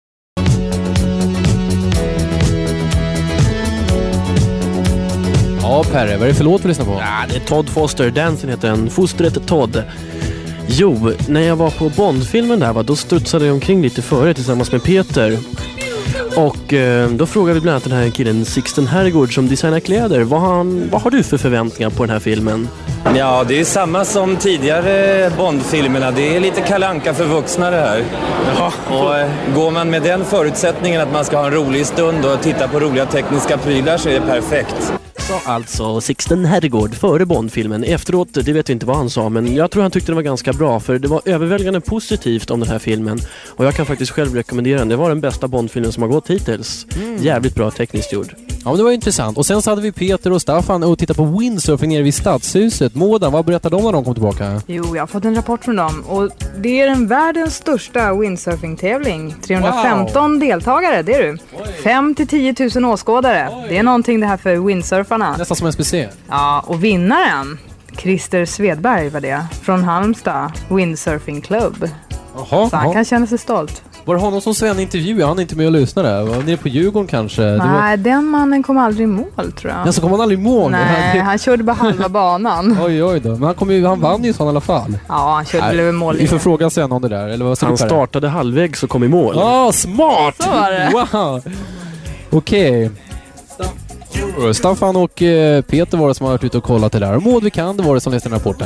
S3: Ja, Perre, vad är det för låt vi lyssnar på?
S7: Ja, det är Todd Foster. Dansen heter den. Fostret Todd. Jo, när jag var på Bond-filmen där, då strutsade jag omkring lite före tillsammans med Peter. Och då frågade vi bland annat den här killen Sixten Herrgård som designar kläder. Vad har du för förväntningar på den här filmen?
S1: Ja, det är samma som tidigare Bond-filmerna. Det är lite Kalle Anka för vuxna det här. Ja. Och går man med den förutsättningen att man ska ha en rolig stund och titta på roliga tekniska prylar så är det perfekt.
S7: Alltså Sixten Herrgård före Bond-filmen. Efteråt, det vet vi inte vad han sa, men jag tror han tyckte det var ganska bra, för det var överväldigande positivt om den här filmen. Och jag kan faktiskt själv rekommendera den. Det var den bästa Bond-filmen som har gått hittills. Jävligt bra tekniskt gjord.
S3: Ja, men det var intressant. Och sen så hade vi Peter och Staffan och tittade på windsurfing nere vid Stadshuset. Moda, vad berättade de när de kom tillbaka?
S4: Jo, jag har fått en rapport från dem. Och det är den världens största windsurfing-tävling. 315 deltagare, det är du. 5 till 10 000 åskådare. Det är någonting det här för windsurfarna.
S3: Nästan som SPC.
S4: Ja, och vinnaren, Christer Svedberg var det. Från Halmstad Windsurfing Club. Så han kan känna sig stolt.
S3: Var det honom som Sven intervjuade? Han är inte med och lyssna där. Var nere på Djurgården kanske?
S4: Nej, den mannen kom aldrig i mål, tror jag.
S3: Ja, så kom han aldrig i mål?
S4: Nej, han körde bara halva banan.
S3: Oj då. Men han vann ju så i alla fall.
S4: Ja, han körde väl mål.
S3: Vi får fråga sen om det där. Eller vad
S7: han startade halvvägs och kom i mål.
S3: Ja, smart!
S4: Så var det.
S3: Wow! Okej. Staffan och Peter var det som har varit ute och kollat det där. Och Maud Vikander var det som läste den rapporten.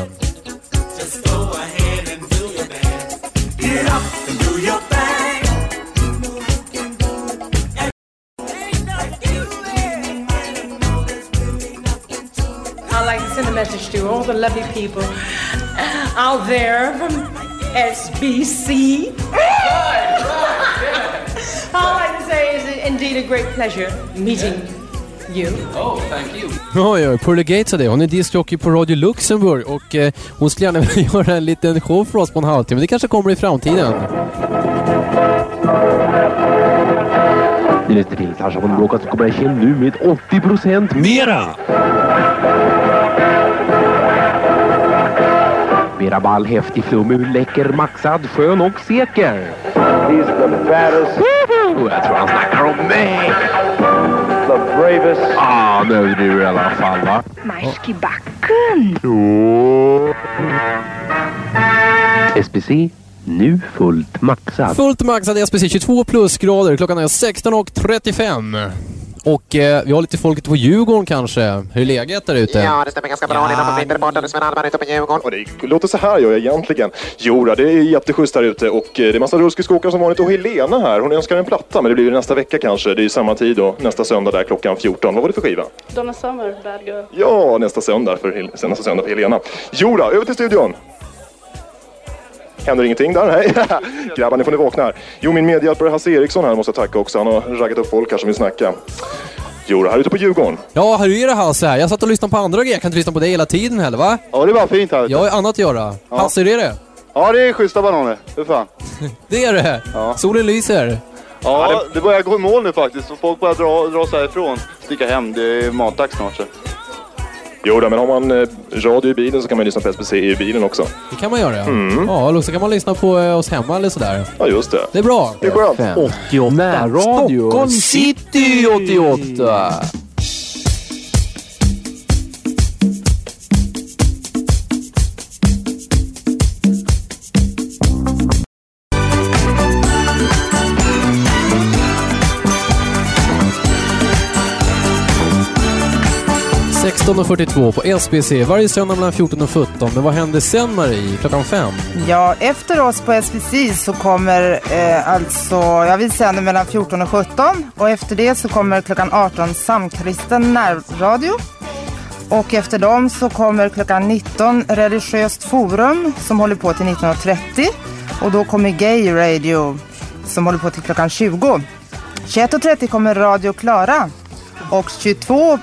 S22: I'd like to send a message to all the lovely people out there from SBC. All I can say is indeed a great pleasure meeting you.
S3: Oh, thank you. Oj, Pearly Gates är det. Hon är discjockey på Radio Luxemburg och hon skulle gärna vilja göra en liten show för oss på en halvtimme. Det kanske kommer i framtiden.
S12: Det är till kanske hon råkat komma igen nu med 80% mera. Mera ball, häftig flummig, läcker, maxad, skön och säker. He's the fattest. Jag tror han snackar om mig. The bravest. Nu du i alla fall, va?
S22: Majskibacken.
S12: SBC, nu fullt maxad.
S3: Fullt maxad SBC, 22 plusgrader. Klockan är 16:35. Och vi har lite folket på Djurgården kanske. Hur är läget där ute?
S11: Ja, det stämmer ganska bra. Det är någon vinter borta. Det är Sven Alvar ute på Djurgården. Och det låter så här gör jag egentligen. Jodå, det är jätteschysst där ute. Och det är massa rullskridskoåkare som vanligt. Och Helena här, hon önskar en platta. Men det blir nästa vecka kanske. Det är ju samma tid då. Nästa söndag där klockan 14. Vad var det för skiva?
S9: Donna Summer, Bad Girl.
S11: Ja, nästa söndag för Helena. Jodå, över till studion. Händer ingenting där? Nej. Grabbar, nu får ni vakna här. Jo, min medhjälpare Hasse Eriksson här måste jag tacka också. Han har raggat upp folk här som vill snacka. Jo, här ute på Djurgården.
S3: Ja, här är det Hasse här. Jag satt och lyssnade på andra grejer. Jag kan inte lyssna på dig hela tiden heller, va?
S23: Ja, det var fint här.
S3: Jag har annat att göra. Ja. Hasse, hur är det?
S23: Ja, det är schyssta bananer. Hur fan?
S3: Det är det. Ja. Solen lyser.
S23: Ja, det börjar gå i mål nu faktiskt. Så folk börjar dra sig ifrån. Sticka hem. Det är matdags snart så.
S11: Jo då, men har man radio i bilen så kan man lyssna på SBC i bilen också.
S3: Det kan man göra, ja. Ja, eller så kan man lyssna på oss hemma eller sådär.
S11: Ja, just det.
S3: Det är bra.
S11: Det är skönt.
S3: 88. Närradio.
S12: Stockholm City 88.
S3: Och 42 på SBC varje söndag mellan 14 och 17. Men vad händer sen, Marie? Klockan 5?
S25: Ja, efter oss på SBC så kommer jag vill säga mellan 14 och 17. Och efter det så kommer klockan 18 Samkristen närradio. Och efter dem så kommer klockan 19 Religiöst forum som håller på till 19.30. Och då kommer Gay Radio som håller på till klockan 20. 21.30 kommer Radio Klara. Och 22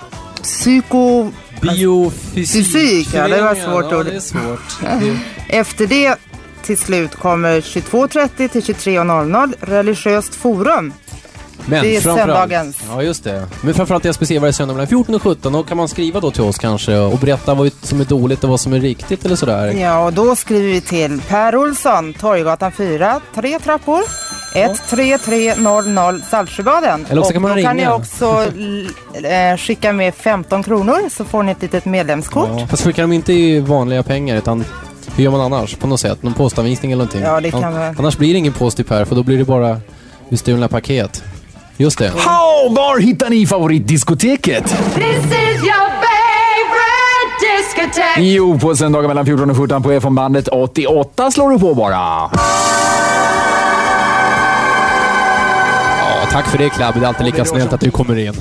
S25: biofysik. Ja, det var svårt ord.
S3: Det är svårt.
S25: Efter det till slut kommer 22.30 till 23.00 Religiöst forum.
S3: Men
S25: det är söndagens.
S3: Ja, just det. Men framförallt jag SBC varje söndag mellan 14 och 17. Och kan man skriva då till oss kanske och berätta vad som är dåligt och vad som är riktigt eller sådär?
S25: Ja, och då skriver vi till Per Olsson, Torggatan 4, 3 trappor. 13300 Saltsjöbaden.
S3: Eller också kan man ringa.
S25: Kan ni också skicka med 15 kronor så får ni ett litet medlemskort.
S3: Ja, fast skickar de inte i vanliga pengar utan Hur gör man annars? På något sätt? Någon postanvisning eller någonting?
S25: Ja, det kan väl.
S3: Annars blir det ingen post till Per, för då blir det bara bestulna paket. Just det.
S2: Var hittar ni favoritdiskoteket?
S24: This is your favorite discotheque.
S2: Jo, på söndagar mellan 14 och 17 på FM-bandet 88 slår du på bara.
S3: Ja, tack för det, Klabb. Det är alltid lika snällt att du kommer in.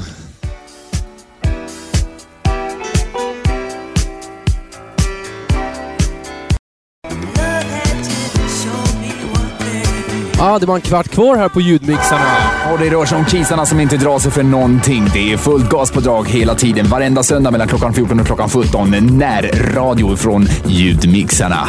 S3: Ja, det var en kvart kvar här på ljudmixarna.
S2: Och det rör sig om kisarna som inte drar sig för någonting. Det är fullt gas på drag hela tiden. Varenda söndag mellan klockan 14 och klockan 17. Närradio från ljudmixarna.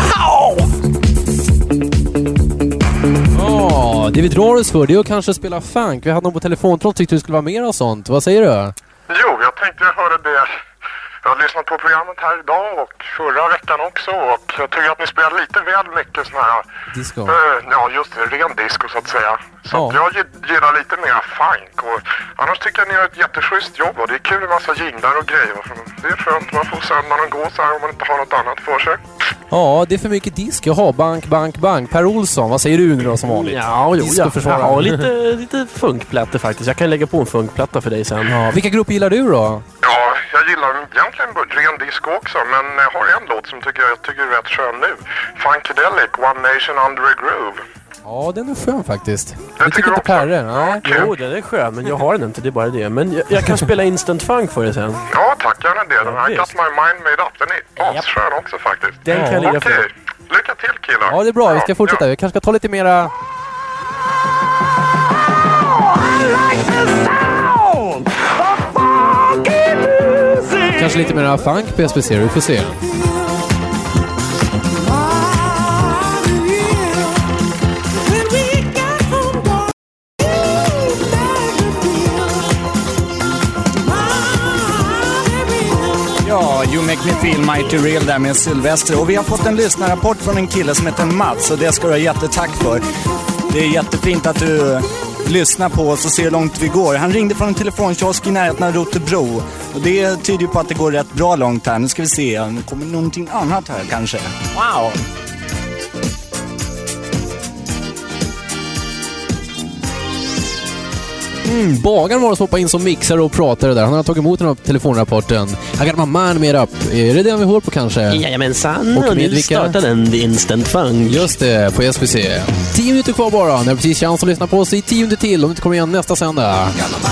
S3: Ja, det vi drar oss för det är att kanske spela funk. Vi hade någon på telefontråd, tyckte det skulle vara mer och sånt. Vad säger du?
S19: Jo, jag tänkte höra det. Jag har lyssnat på programmet här idag och förra veckan också, och jag tycker att ni spelar lite väl mycket sån här...
S3: Disco?
S19: Ja, just det. Ren disco så att säga. Så att jag gillar lite mer funk, och annars tycker jag att ni gör ett jätteschysst jobb, och det är kul med massa jinglar och grejer. Det är skönt, man får söndagen gå så här om man inte har något annat för sig.
S3: Ja, det är för mycket disk. Jaha, bank. Per Olsson, vad säger du nu då som vanligt?
S7: Ja, jag har lite funkplatta faktiskt. Jag kan lägga på en funkplatta för dig sen.
S3: Ja, vilka grupper gillar du då?
S19: Ja, jag gillar egentligen ren disco också, men jag har en låt som jag tycker är rätt skön nu. Funkadelic, One Nation Under a Groove.
S3: Ja, den är skön faktiskt. Jag tycker inte Perre. Ja.
S7: Jo, den är skön, men jag har den inte, det är bara det. Men jag kan spela instant funk för dig sen.
S19: Ja, tack gärna det. Den här Got My Mind Made Up, den är skön också faktiskt.
S7: Den kan ligga för.
S19: Okej, lycka till killar.
S3: Ja, det är bra. Vi ska fortsätta. Vi kanske ska ta lite mera... Kanske lite mer funk på SPC, vi får se.
S6: Ja, You Make Me Feel Mighty Real där med Sylvester. Och vi har fått en lyssnarrapport från en kille som heter Mats, och det ska du ha jättetack för. Det är jättefint att du lyssnar på oss och ser hur långt vi går. Han ringde från en telefonkiosk i närheten av Rotebro. Och det tyder ju på att det går rätt bra långt här. Nu ska vi se, nu kommer någonting annat här kanske. Wow!
S3: Bagaren var att hoppa in som mixare och pratare där. Han har tagit emot den här telefonrapporten. I got my mind made up. Är det det vi hör på kanske?
S7: Jajamensan, och nu startar den Instant Funk.
S3: Just det, på SPC. 10 minuter kvar bara. När precis chans att lyssna på oss i 10 minuter till. Om vi inte kommer igen nästa söndag.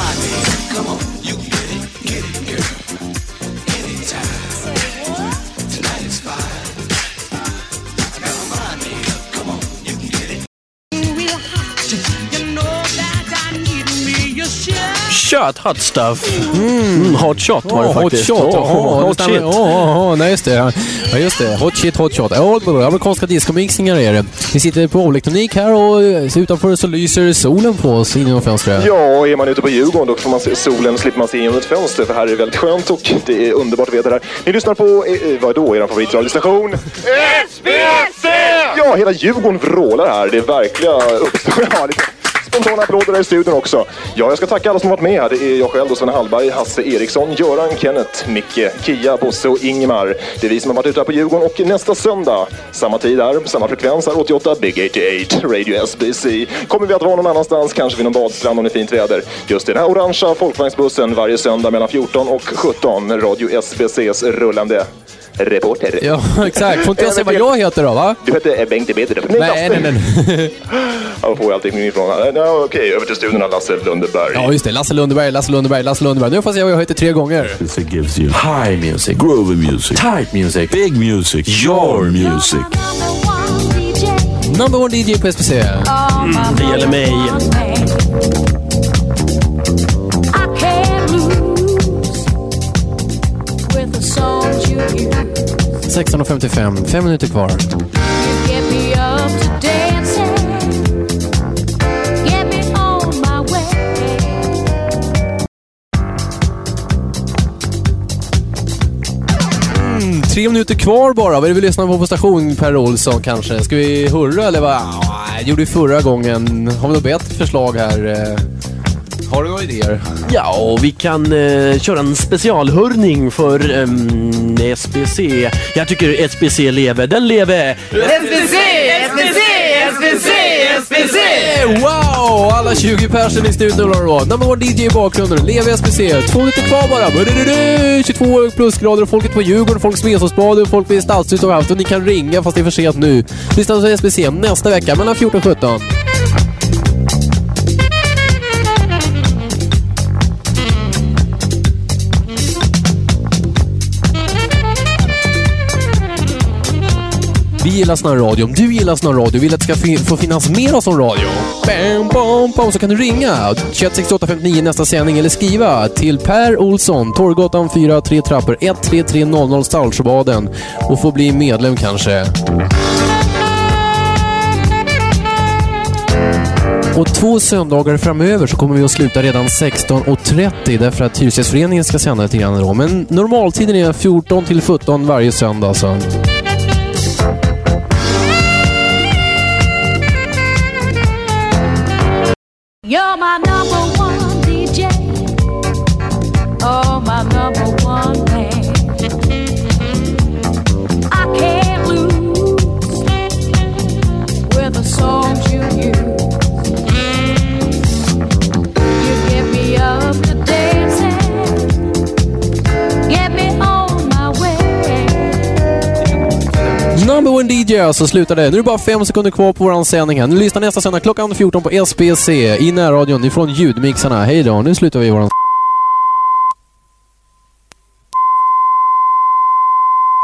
S7: Hot stuff. Hot shot var det faktiskt.
S3: Hot shot. Nej, just det. Ja, just det. Hot shot. Amerikanska diskomixningar är det. Vi sitter på elektronik här, och utanför så lyser solen på oss in genom fönstret.
S11: Ja, är man ute på Djurgården då får man se solen, slipper man se genom ett fönster, för här är det väldigt skönt och det är underbart väder här. Ni lyssnar på, vad då, er favoritsradiostation? SBC! Ja, hela Djurgården vrålar här. Det är verkliga uppstår. Ja, lite spontana applåder i studion också. Ja, jag ska tacka alla som varit med här. Det är jag själv och Sven Hallberg, Hasse Eriksson, Göran, Kenneth, Micke, Kia, Bosse och Ingemar. Det är vi som har varit ute här på Djurgården, och nästa söndag, samma tid där, samma frekvens här, 88, Big 88, Radio SBC. Kommer vi att vara någon annanstans, kanske vid någon badstrand om det är fint väder. Just den här orangea folkvagnsbussen varje söndag mellan 14 och 17, Radio SBCs rullande reporter.
S3: Ja, exakt. Får inte jag se vad jag heter då, va?
S11: Du heter Bengt Beder.
S3: Nej.
S11: Jag får allting ifrån här. Okej, över till studion, Lasse Lundeberg.
S3: Ja, just det. Lasse Lundeberg. Nu får jag se vad jag heter 3 gånger.
S10: It gives you high music, groovy music, tight music, big music, your music.
S3: Number one DJ på SPC.
S7: Det gäller mig.
S3: 16:55, 5 minuter kvar. 3 minuter kvar bara. Vad är det vi lyssnar på station, Per Olsson kanske? Ska vi hurra eller vad? Det gjorde vi förra gången. Har vi något bättre förslag här? Har du några idéer?
S7: Ja, och vi kan köra en specialhörning för SBC. Jag tycker SBC lever. Den lever!
S24: SBC, SBC, SBC, SBC!
S3: Wow! Alla 20 personer i studion då. Number one DJ i bakgrunden. Lever SBC. 2 minuter kvar bara. 22 plusgrader och folket på Djurgården, folk Smesåsbaden, folk vid Stadshuset och allt. Och ni kan ringa fast det är för sent nu. Lyssna på SBC nästa vecka mellan 14 och 17. Vi gillar sån här radio. Om du gillar sån här radio, vill att det ska få finnas mer av sån radio. Bam, bam, bam, så kan du ringa 216859 nästa sändning eller skriva till Per Olsson, Torggatan 4, 3 trappor, 13300 Stalsjöbaden och få bli medlem kanske. Och 2 söndagar framöver så kommer vi att sluta redan 16:30 därför att Hyresgästföreningen ska sända lite grann då. Men normaltiden är 14 till 17 varje söndag alltså.
S24: You're my number one DJ. Oh, my number one man. I can't lose with the songs you use. You get me up to dancing, get me on my way.
S3: Number one DJ alltså slutade. Nu är det bara 5 sekunder kvar på våran sändning här. Nu lyssnar nästa söndag klockan 14 på SBC i närradion ifrån ljudmixarna. Hej då, nu slutar vi våran...